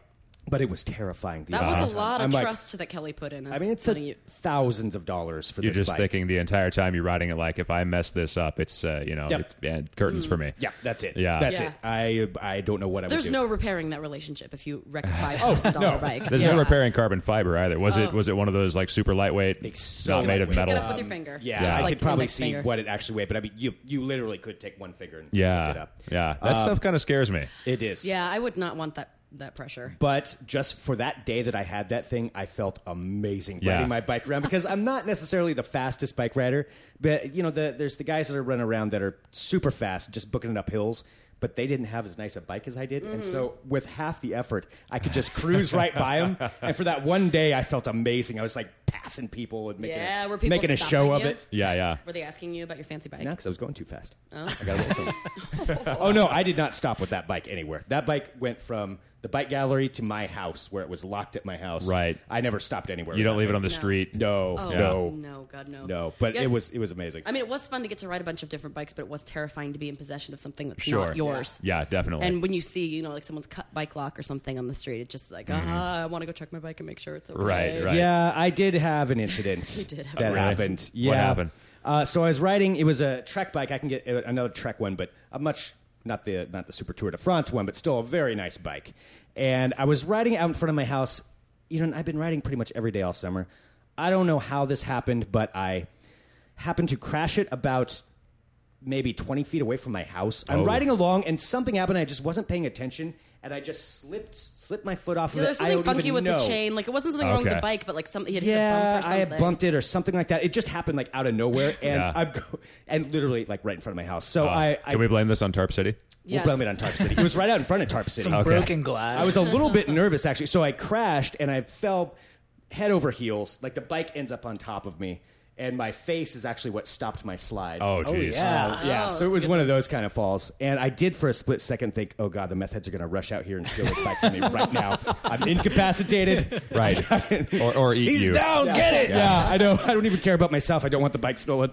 Speaker 4: But it was terrifying.
Speaker 3: That was a lot of
Speaker 4: I'm like,
Speaker 3: trust that Kelly put in.
Speaker 4: I mean, it's thousands of dollars for
Speaker 1: You're
Speaker 4: this
Speaker 1: just
Speaker 4: bike.
Speaker 1: thinking the entire time you're riding it, like, if I mess this up, it's curtains for me.
Speaker 4: Yeah, that's it.
Speaker 1: Yeah.
Speaker 4: That's
Speaker 3: Yeah.
Speaker 4: it. I don't know what I would do.
Speaker 3: There's no repairing that relationship if you wreck a $5,000 bike.
Speaker 1: There's
Speaker 3: Yeah.
Speaker 1: no repairing carbon fiber either. Was it one of those like super lightweight,
Speaker 4: so
Speaker 1: not made of
Speaker 4: lightweight.
Speaker 1: metal?
Speaker 3: Pick it up with your finger.
Speaker 4: Yeah,
Speaker 3: Just
Speaker 4: I
Speaker 3: like
Speaker 4: could
Speaker 3: the
Speaker 4: probably
Speaker 3: index
Speaker 4: see
Speaker 3: finger.
Speaker 4: what it actually weighed, but I mean, you literally could take one finger and lift it
Speaker 1: Yeah,
Speaker 4: up.
Speaker 1: yeah. That stuff kind of scares me.
Speaker 4: It is.
Speaker 3: Yeah, I would not want that pressure.
Speaker 4: But just for that day that I had that thing, I felt amazing
Speaker 1: Yeah.
Speaker 4: riding my bike around because I'm not necessarily the fastest bike rider, but there's the guys that are running around that are super fast, just booking it up hills. But they didn't have as nice a bike as I did, and so with half the effort, I could just cruise right by them. And for that one day, I felt amazing. I was like passing people and
Speaker 3: Were people
Speaker 4: making a show
Speaker 3: stopping
Speaker 4: of
Speaker 3: you?
Speaker 4: it.
Speaker 1: Yeah.
Speaker 3: Were they asking you about your fancy bike?
Speaker 4: No, because I was going too fast. I got a little thing. Oh no, I did not stop with that bike anywhere. That bike went from the bike gallery to my house, where it was locked at my house.
Speaker 1: Right.
Speaker 4: I never stopped anywhere.
Speaker 1: You
Speaker 4: with
Speaker 1: don't
Speaker 4: that
Speaker 1: leave it
Speaker 4: bike.
Speaker 1: on the
Speaker 3: No.
Speaker 1: street.
Speaker 4: No,
Speaker 3: Oh,
Speaker 4: no,
Speaker 3: no, God, no.
Speaker 4: no. But
Speaker 3: Yeah.
Speaker 4: it was amazing.
Speaker 3: I mean, it was fun to get to ride a bunch of different bikes, but it was terrifying to be in possession of something that's
Speaker 1: Sure.
Speaker 3: not yours.
Speaker 1: Yeah, definitely.
Speaker 3: And when you see, like someone's cut bike lock or something on the street, it's just like, I want to go check my bike and make sure it's okay.
Speaker 1: Right.
Speaker 4: Yeah, I did have an incident
Speaker 3: You did have
Speaker 4: that
Speaker 3: an
Speaker 4: happened. Yeah.
Speaker 1: What happened?
Speaker 4: So I was riding. It was a Trek bike. I can get another Trek one, but a much not the Super Tour de France one, but still a very nice bike. And I was riding out in front of my house. I've been riding pretty much every day all summer. I don't know how this happened, but I happened to crash it about maybe 20 feet away from my house. I'm
Speaker 1: Oh.
Speaker 4: riding along, and something happened. I just wasn't paying attention, and I just slipped my foot off
Speaker 3: Yeah,
Speaker 4: of
Speaker 3: there's
Speaker 4: it. I
Speaker 3: something
Speaker 4: don't
Speaker 3: funky
Speaker 4: even
Speaker 3: with
Speaker 4: know.
Speaker 3: the chain. Like, it wasn't something wrong with
Speaker 1: Okay.
Speaker 3: the bike, but like something, he had hit a
Speaker 4: Yeah,
Speaker 3: bump or
Speaker 4: I
Speaker 3: something.
Speaker 4: had bumped it or something like that. It just happened like out of nowhere, and
Speaker 1: Yeah.
Speaker 4: and literally like right in front of my house. So I
Speaker 1: Can we blame this on Tarp City?
Speaker 4: we'll
Speaker 3: Yes.
Speaker 4: blame it on Tarp City. It was right out in front of Tarp City.
Speaker 2: Some broken glass.
Speaker 4: I was a little bit nervous actually, so I crashed and I fell head over heels. Like the bike ends up on top of me, and my face is actually what stopped my slide.
Speaker 1: Oh, geez.
Speaker 2: yeah.
Speaker 4: Yeah,
Speaker 3: Oh,
Speaker 4: so
Speaker 3: that's
Speaker 4: it was
Speaker 3: a good
Speaker 4: one of those kind of falls. And I did for a split second think, oh, God, the meth heads are going to rush out here and steal this bike from me right now. I'm incapacitated.
Speaker 1: Right. or eat
Speaker 5: He's
Speaker 1: you.
Speaker 5: down, get it!
Speaker 4: Yeah, I know. I don't even care about myself. I don't want the bike stolen.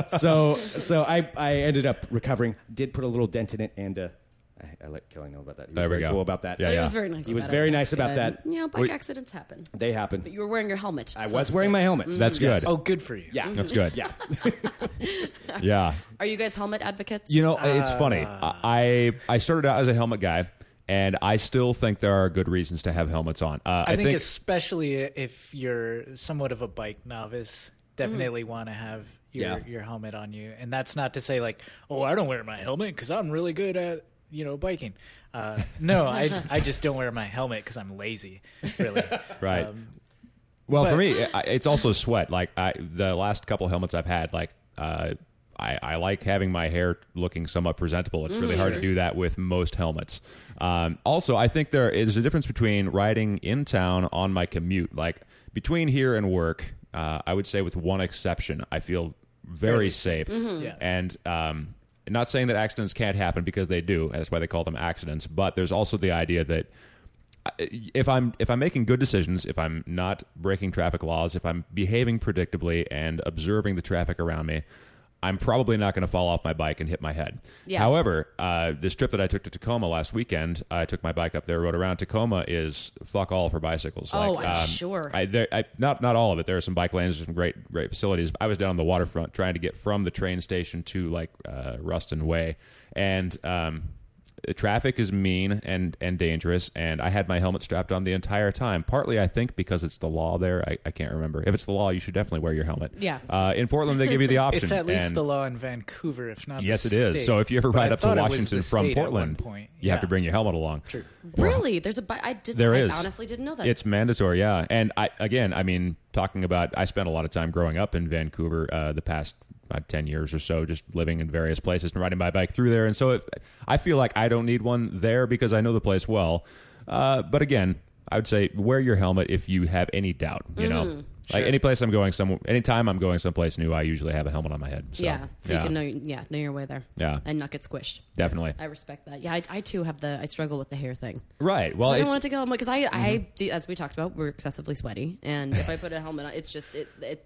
Speaker 4: So I ended up recovering, did put a little dent in it, and I let Kelly know about that. He was
Speaker 1: There we
Speaker 4: very
Speaker 1: go.
Speaker 4: cool about that.
Speaker 1: Yeah,
Speaker 3: But
Speaker 1: yeah.
Speaker 3: He was very nice.
Speaker 4: He was
Speaker 3: about
Speaker 4: very
Speaker 3: it.
Speaker 4: nice
Speaker 3: That's
Speaker 4: about
Speaker 3: good.
Speaker 4: that.
Speaker 3: Yeah, bike
Speaker 1: Wait.
Speaker 3: accidents happen.
Speaker 4: They happened.
Speaker 3: But you were wearing your helmet.
Speaker 4: I
Speaker 3: so
Speaker 4: was
Speaker 3: that's
Speaker 4: wearing
Speaker 3: good.
Speaker 4: my helmet.
Speaker 1: That's good.
Speaker 2: Oh, good for you.
Speaker 4: Yeah.
Speaker 1: That's good.
Speaker 4: Yeah.
Speaker 1: Yeah.
Speaker 3: Are you guys helmet advocates?
Speaker 1: It's funny. I started out as a helmet guy, and I still think there are good reasons to have helmets on.
Speaker 2: I think especially if you're somewhat of a bike novice, definitely want to have your helmet on you. And that's not to say like, oh, I don't wear my helmet because I'm really good at biking. No, I just don't wear my helmet because I'm lazy. Really,
Speaker 1: Right. Well,
Speaker 2: but-
Speaker 1: for me, it's also sweat. Like the last couple helmets I've had, like I like having my hair looking somewhat presentable. It's really hard to do that with most helmets. Also, I think there is a difference between riding in town on my commute, like between here and work. I would say, with one exception, I feel very safe.
Speaker 2: Yeah.
Speaker 1: And not saying that accidents can't happen, because they do. That's why they call them accidents. But there's also the idea that if I'm making good decisions, if I'm not breaking traffic laws, if I'm behaving predictably and observing the traffic around me, I'm probably not going to fall off my bike and hit my head.
Speaker 3: Yeah.
Speaker 1: However, this trip that I took to Tacoma last weekend, I took my bike up there, rode around. Tacoma is fuck all for bicycles.
Speaker 3: Oh, I'm sure.
Speaker 1: Not all of it. There are some bike lanes, some great facilities. I was down on the waterfront trying to get from the train station to Ruston Way, and the traffic is mean and dangerous, and I had my helmet strapped on the entire time. Partly, I think, because it's the law there. I can't remember. If it's the law, you should definitely wear your helmet.
Speaker 3: Yeah.
Speaker 1: In Portland, they give you the option.
Speaker 2: It's at least
Speaker 1: and
Speaker 2: the law in Vancouver, if not.
Speaker 1: yes,
Speaker 2: the
Speaker 1: it is.
Speaker 2: state.
Speaker 1: So if you ever
Speaker 2: But
Speaker 1: ride
Speaker 2: I
Speaker 1: up to
Speaker 2: thought it was
Speaker 1: Washington
Speaker 2: the
Speaker 1: from
Speaker 2: state at one
Speaker 1: Portland,
Speaker 2: point.
Speaker 1: you have to bring your helmet along.
Speaker 2: True.
Speaker 3: Really? There's a bike. I honestly didn't know that.
Speaker 1: It's mandatory, yeah. And talking about, I spent a lot of time growing up in Vancouver the past 10 years or so, just living in various places and riding my bike through there. And so I feel like I don't need one there because I know the place well. But again, I would say wear your helmet if you have any doubt, you know. Like anytime I'm going someplace new, I usually have a helmet on my head. So,
Speaker 3: so you can know your way there.
Speaker 1: Yeah.
Speaker 3: And not get squished.
Speaker 1: Definitely.
Speaker 3: I respect that. Yeah, I too have I struggle with the hair thing.
Speaker 1: Right. Well,
Speaker 3: I don't want it to go, because I do, as we talked about, we're excessively sweaty, and if I put a helmet on, it just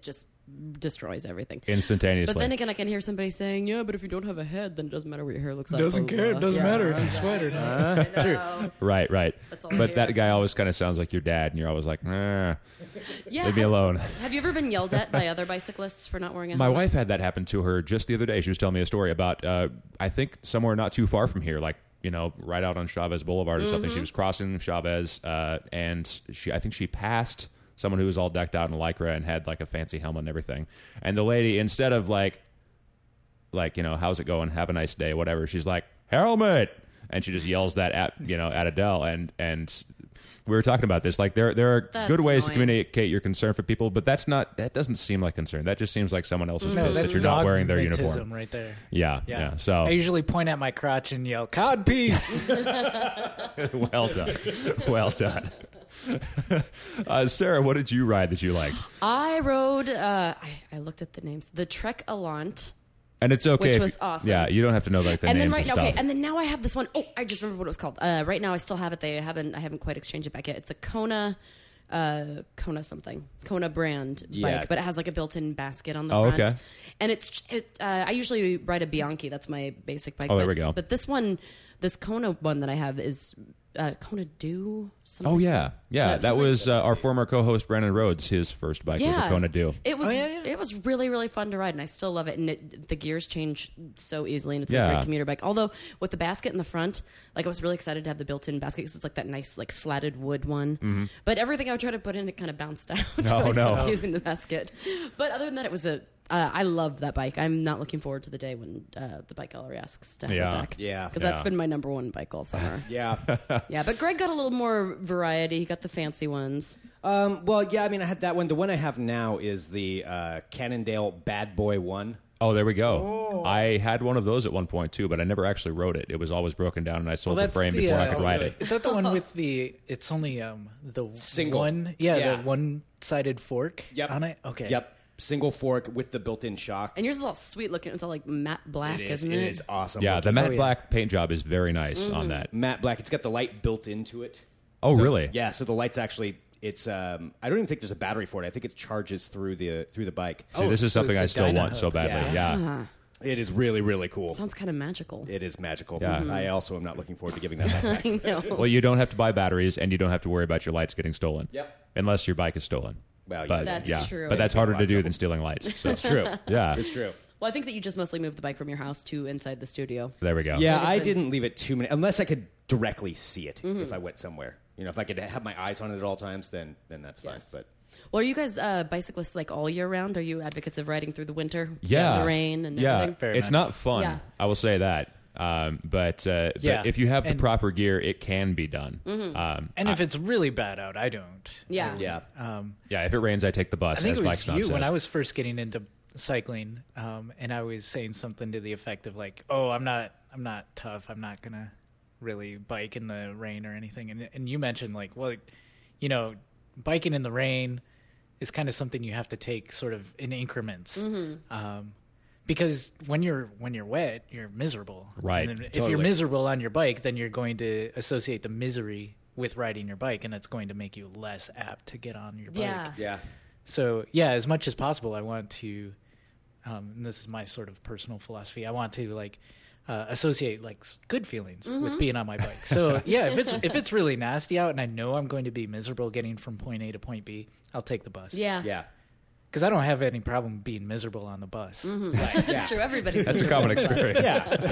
Speaker 3: destroys everything.
Speaker 1: Instantaneously.
Speaker 3: But then again, I can hear somebody saying, "Yeah, but if you don't have a head, then it doesn't matter what your hair looks like."
Speaker 2: Doesn't
Speaker 3: blah,
Speaker 2: care.
Speaker 3: blah,
Speaker 2: It doesn't
Speaker 3: blah.
Speaker 2: matter if you sweat or not.
Speaker 3: I know.
Speaker 1: Right.
Speaker 3: That's all I
Speaker 1: But
Speaker 3: hear.
Speaker 1: that guy always kind of sounds like your dad, and you're always like,
Speaker 3: Yeah.
Speaker 1: leave me alone.
Speaker 3: Have you ever been yelled at by other bicyclists for not wearing a
Speaker 1: My
Speaker 3: helmet?
Speaker 1: wife had that happen to her just the other day. She was telling me a story about, I think, somewhere not too far from here, like, right out on Chavez Boulevard or something. She was crossing Chavez, and I think she passed someone who was all decked out in Lycra and had, like, a fancy helmet and everything. And the lady, instead of, like, how's it going? Have a nice day, whatever. She's like, helmet! And she just yells that at Adele. And we were talking about this. Like, there are
Speaker 3: That's
Speaker 1: good ways to
Speaker 3: annoying.
Speaker 1: communicate your concern for people, but that doesn't seem like concern. That just seems like someone else's
Speaker 2: No,
Speaker 1: pissed that
Speaker 2: that's
Speaker 1: you're not wearing their
Speaker 2: dogmatism
Speaker 1: uniform.
Speaker 2: right there.
Speaker 1: Yeah. So
Speaker 2: I usually point at my crotch and yell, "Cod piece!"
Speaker 1: well done. Well done. Sarah, what did you ride that you liked?
Speaker 3: I rode. I looked at the names. The Trek Elant.
Speaker 1: And it's okay.
Speaker 3: Which
Speaker 1: if
Speaker 3: was
Speaker 1: you-
Speaker 3: awesome.
Speaker 1: Yeah, you don't have to know like the
Speaker 3: And then
Speaker 1: names
Speaker 3: right
Speaker 1: and
Speaker 3: now,
Speaker 1: stuff.
Speaker 3: okay, and then now I have this one. Oh, I just remember what it was called. Right now, I still have it. I haven't quite exchanged it back yet. It's a Kona brand
Speaker 4: Yeah.
Speaker 3: bike, but it has like a built-in basket on the
Speaker 1: Oh,
Speaker 3: front.
Speaker 1: okay.
Speaker 3: And I usually ride a Bianchi. That's my basic bike.
Speaker 1: Oh, there
Speaker 3: but,
Speaker 1: we go.
Speaker 3: But this Kona one that I have is Kona Dew. Something.
Speaker 1: Oh yeah. That
Speaker 3: something-
Speaker 1: was our former co-host Brandon Rhodes. His first bike was a Kona Dew.
Speaker 3: It was
Speaker 2: yeah.
Speaker 3: it was really, really fun to ride, and I still love it. And the gears change so easily, and it's a
Speaker 1: Yeah.
Speaker 3: great commuter bike. Although with the basket in the front, like I was really excited to have the built-in basket because it's like that nice, like slatted wood one. But everything I would try to put in, it kind of bounced out. So
Speaker 1: Oh,
Speaker 3: I
Speaker 1: no.
Speaker 3: stopped using the basket. But other than that, it was I love that bike. I'm not looking forward to the day when the bike gallery asks to have
Speaker 1: Yeah.
Speaker 3: it back.
Speaker 4: Yeah.
Speaker 3: Because that's
Speaker 1: Yeah.
Speaker 3: been my number one bike all summer.
Speaker 4: Yeah.
Speaker 3: Yeah, but Greg got a little more variety. He got the fancy ones.
Speaker 4: Well, yeah, I mean, I had that one. The one I have now is the Cannondale Bad Boy 1.
Speaker 1: Oh, there we go. I had one of those at one point too, but I never actually rode it. It was always broken down, and I sold the frame before I could ride it.
Speaker 2: Is that the one with the? It's only the
Speaker 4: Single.
Speaker 2: one.
Speaker 4: Yeah.
Speaker 2: The one-sided fork on it. Okay.
Speaker 4: Yep. Single fork with the built-in shock.
Speaker 3: And yours is all sweet looking. It's all like matte black,
Speaker 4: It is.
Speaker 3: isn't
Speaker 4: It
Speaker 3: it?
Speaker 4: is awesome.
Speaker 1: Yeah, the
Speaker 4: looking.
Speaker 1: matte
Speaker 2: yeah.
Speaker 1: black paint job is very nice on that.
Speaker 4: Matte black. It's got the light built into it.
Speaker 1: Oh,
Speaker 4: So-
Speaker 1: really?
Speaker 4: Yeah. So the light's actually. It's. I don't even think there's a battery for it. I think it charges through the bike.
Speaker 1: See, this is
Speaker 2: so
Speaker 1: something
Speaker 2: it's
Speaker 1: I
Speaker 2: a
Speaker 1: still
Speaker 2: Dyna
Speaker 1: want so
Speaker 2: hub.
Speaker 1: badly. Yeah.
Speaker 4: It is really, really cool.
Speaker 3: Sounds kind of magical.
Speaker 4: It is magical.
Speaker 1: Yeah.
Speaker 4: I also am not looking forward to giving that back.
Speaker 3: I know.
Speaker 1: Well, you don't have to buy batteries, and you don't have to worry about your lights getting stolen.
Speaker 4: Yep.
Speaker 1: Unless your bike is stolen.
Speaker 4: Well,
Speaker 1: But,
Speaker 3: That's
Speaker 1: yeah.
Speaker 3: true.
Speaker 1: But that's harder
Speaker 4: A lot
Speaker 1: to
Speaker 4: of
Speaker 1: do
Speaker 4: trouble.
Speaker 1: than stealing lights. So
Speaker 4: It's true.
Speaker 1: yeah.
Speaker 4: It's true.
Speaker 3: Well, I think that you just mostly moved the bike from your house to inside the studio.
Speaker 1: There we go.
Speaker 4: Yeah,
Speaker 3: Like it's
Speaker 4: I
Speaker 3: been-
Speaker 4: didn't leave it too many unless I could directly see it if I went somewhere. If I could have my eyes on it at all times, then that's fine.
Speaker 3: Yes.
Speaker 4: But
Speaker 3: Well, are you guys bicyclists like all year round? Are you advocates of riding through the winter?
Speaker 1: Yeah.
Speaker 3: The rain and
Speaker 1: Yeah.
Speaker 3: everything?
Speaker 2: Fair
Speaker 1: It's
Speaker 2: enough.
Speaker 1: not fun.
Speaker 3: Yeah.
Speaker 1: I will say that. But
Speaker 2: Yeah.
Speaker 1: if you have the
Speaker 2: And-
Speaker 1: proper gear, it can be done.
Speaker 2: And if it's really bad out, I don't.
Speaker 3: Yeah.
Speaker 4: yeah,
Speaker 1: Yeah, if it rains, I take the bus,
Speaker 2: I think
Speaker 1: as
Speaker 2: it
Speaker 1: Mike
Speaker 2: was
Speaker 1: Snob
Speaker 2: you
Speaker 1: says.
Speaker 2: when I was first getting into cycling, and I was saying something to the effect of like, "Oh, I'm not tough. I'm not gonna really bike in the rain or anything." And you mentioned like, well, biking in the rain is kind of something you have to take sort of in increments. Because when you're wet, you're miserable.
Speaker 1: Right.
Speaker 2: And if
Speaker 4: Totally.
Speaker 2: you're miserable on your bike, then you're going to associate the misery with riding your bike, and that's going to make you less apt to get on your bike.
Speaker 3: Yeah.
Speaker 4: yeah.
Speaker 2: So yeah, as much as possible, I want to, and this is my sort of personal philosophy. I want to like associate like good feelings with being on my bike. So yeah, if it's really nasty out and I know I'm going to be miserable getting from point A to point B, I'll take the bus.
Speaker 3: Yeah.
Speaker 4: Yeah.
Speaker 2: Because I don't have any problem being miserable on the bus.
Speaker 3: That's true. Everybody's
Speaker 1: That's a common experience.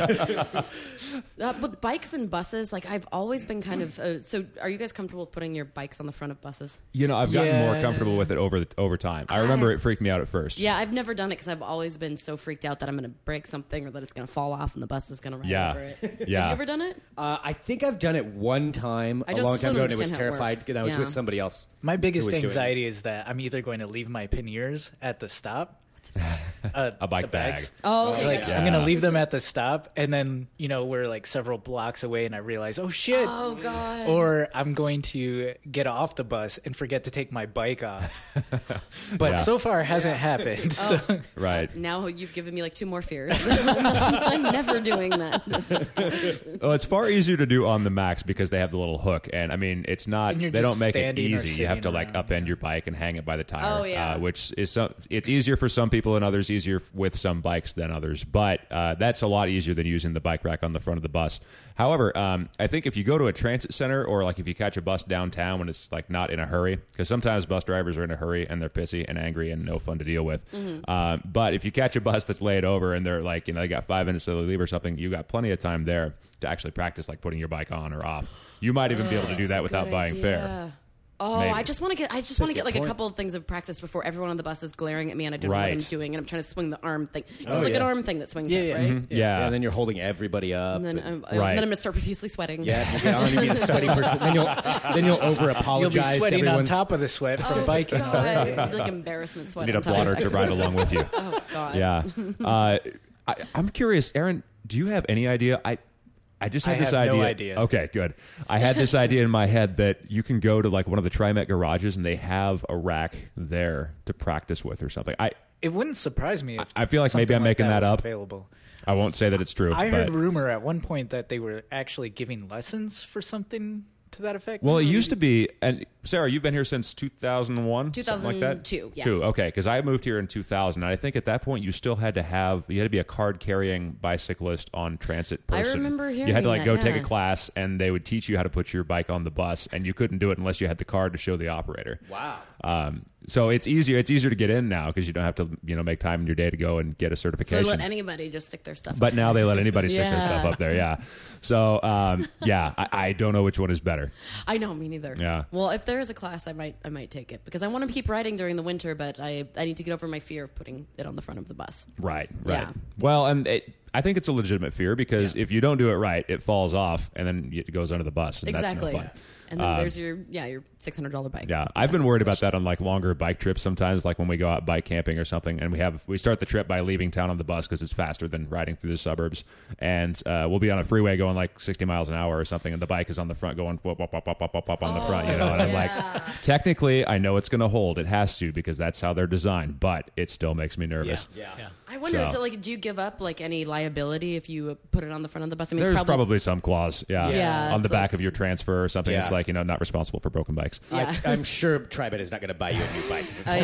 Speaker 3: With bikes and buses, like I've always been kind of. So, are you guys comfortable with putting your bikes on the front of buses?
Speaker 1: I've gotten more
Speaker 2: Yeah.
Speaker 1: comfortable with it over time. I remember it freaked me out at first.
Speaker 3: Yeah, I've never done it because I've always been so freaked out that I'm going to break something or that it's going to fall off and the bus is going to ride
Speaker 1: Yeah.
Speaker 3: over it.
Speaker 1: Yeah.
Speaker 3: Have you ever done it?
Speaker 4: I think I've done it one time
Speaker 3: I
Speaker 4: a
Speaker 3: just
Speaker 4: long
Speaker 3: still
Speaker 4: time ago,
Speaker 3: don't
Speaker 4: and it was
Speaker 3: understand how it
Speaker 4: terrified
Speaker 3: works.
Speaker 4: because I was
Speaker 3: Yeah.
Speaker 4: with somebody else.
Speaker 2: My biggest
Speaker 4: Who was doing it.
Speaker 2: anxiety is that I'm either going to leave my panniers at the stop,
Speaker 1: A bike
Speaker 2: the
Speaker 1: bag.
Speaker 2: bags.
Speaker 3: Oh, okay.
Speaker 2: Like
Speaker 3: gotcha.
Speaker 2: I'm gonna leave them at the stop, and then we're like several blocks away, and I realize, oh shit.
Speaker 3: Oh god.
Speaker 2: Or I'm going to get off the bus and forget to take my bike off. But
Speaker 1: Yeah.
Speaker 2: so far it hasn't happened. So.
Speaker 1: Right.
Speaker 3: Now you've given me like 2 more fears. I'm never doing that.
Speaker 1: Well, it's far easier to do on the Max because they have the little hook, and I mean, it's not.
Speaker 2: And
Speaker 1: They
Speaker 2: you're
Speaker 1: don't
Speaker 2: just
Speaker 1: make it
Speaker 2: standing or
Speaker 1: easy. You have to
Speaker 2: sitting
Speaker 1: like
Speaker 2: around,
Speaker 1: upend your bike and hang it by the tire.
Speaker 3: Oh, yeah.
Speaker 1: Which is it's easier for some people and others, easier with some bikes than others. But that's a lot easier than using the bike rack on the front of the bus. However, I think if you go to a transit center or like if you catch a bus downtown when it's like not in a hurry, because sometimes bus drivers are in a hurry and they're pissy and angry and no fun to deal with. But if you catch a bus that's laid over and they're like, they got 5 minutes to leave or something, you got plenty of time there to actually practice like putting your bike on or off. You might even be able to do that without
Speaker 3: Good
Speaker 1: buying
Speaker 3: idea.
Speaker 1: fare.
Speaker 3: Oh,
Speaker 1: Maybe.
Speaker 3: I just want to get like a couple of things of practice before everyone on the bus is glaring at me and I don't know what I'm
Speaker 1: Right.
Speaker 3: doing and I'm trying to swing the arm thing. It's like an arm thing that swings
Speaker 2: Yeah,
Speaker 3: up,
Speaker 2: yeah.
Speaker 3: right?
Speaker 1: Mm-hmm. Yeah.
Speaker 4: And then you're holding everybody up.
Speaker 3: And then,
Speaker 4: and-
Speaker 3: then
Speaker 1: Right.
Speaker 3: I'm going to start profusely sweating.
Speaker 4: yeah, you get on, you be a sweaty person. Then you'll over apologize.
Speaker 2: You'll be
Speaker 4: to
Speaker 2: sweating
Speaker 4: everyone.
Speaker 2: on top of the sweat from
Speaker 3: Oh,
Speaker 2: biking.
Speaker 3: God. Like embarrassment sweat.
Speaker 1: You need a
Speaker 3: on top of
Speaker 1: blotter to
Speaker 3: it.
Speaker 1: ride along with you.
Speaker 3: Oh, God.
Speaker 1: Yeah. I'm curious, Aaron, do you have any idea? I just had
Speaker 2: I
Speaker 1: this
Speaker 2: have
Speaker 1: idea.
Speaker 2: no idea.
Speaker 1: Okay, good. I had this idea in my head that you can go to like one of the TriMet garages and they have a rack there to practice with or something.
Speaker 2: It wouldn't surprise me if
Speaker 1: I feel like maybe
Speaker 2: something
Speaker 1: I'm
Speaker 2: like
Speaker 1: making that
Speaker 2: was
Speaker 1: up.
Speaker 2: available.
Speaker 1: I won't say that it's true.
Speaker 2: I heard
Speaker 1: but-
Speaker 2: rumor at one point that they were actually giving lessons for something to that effect.
Speaker 1: Well, it used to be, and Sarah, you've been here since 2001, something like that.
Speaker 3: 2002, yeah.
Speaker 1: Okay, because I moved here in 2000, and I think at that point you still had to be a card-carrying bicyclist on transit person.
Speaker 3: remember
Speaker 1: you had
Speaker 3: hearing
Speaker 1: to like
Speaker 3: that,
Speaker 1: go take a
Speaker 3: yeah.
Speaker 1: class, and they would teach you how to put your bike on the bus, and you couldn't do it unless you had the card to show the operator.
Speaker 4: Wow.
Speaker 1: So it's easier to get in now because you don't have to make time in your day to go and get a
Speaker 3: So
Speaker 1: certification.
Speaker 3: they let anybody just stick their stuff
Speaker 1: But now they let anybody stick their
Speaker 3: Yeah.
Speaker 1: stuff up there. Yeah. So I don't know which one is better.
Speaker 3: I know, me neither.
Speaker 1: Yeah.
Speaker 3: Well, if there is a class, I might take it because I want to keep riding during the winter, but I need to get over my fear of putting it on the front of the bus.
Speaker 1: Right.
Speaker 3: Yeah.
Speaker 1: Well, and I think it's a legitimate fear because if you don't do it right, it falls off and then it goes under the bus, and
Speaker 3: Exactly.
Speaker 1: that's no fun.
Speaker 3: And then there's your $600 bike.
Speaker 1: Yeah, I've been
Speaker 3: That's
Speaker 1: worried about
Speaker 3: squished.
Speaker 1: that on like longer bike trips sometimes, like when we go out bike camping or something, and we start the trip by leaving town on the bus because it's faster than riding through the suburbs, and we'll be on a freeway going like 60 miles an hour or something, and the bike is on the front going wop, wop, wop, wop, wop, wop, on the front, and I'm like, technically, I know it's going to hold, it has to because that's how they're designed, but it still makes me nervous.
Speaker 4: Yeah.
Speaker 3: I wonder,
Speaker 1: So-
Speaker 3: so like, do you give up like any liability if you put it on the front of the bus? I mean,
Speaker 1: There's
Speaker 3: it's
Speaker 1: probably some clause,
Speaker 3: Yeah,
Speaker 1: on the
Speaker 3: it's
Speaker 1: back
Speaker 3: like-
Speaker 1: of your transfer or something.
Speaker 4: Yeah.
Speaker 1: It's like not responsible for broken bikes.
Speaker 3: Yeah.
Speaker 4: I'm sure TriBet is not going to buy you a new bike.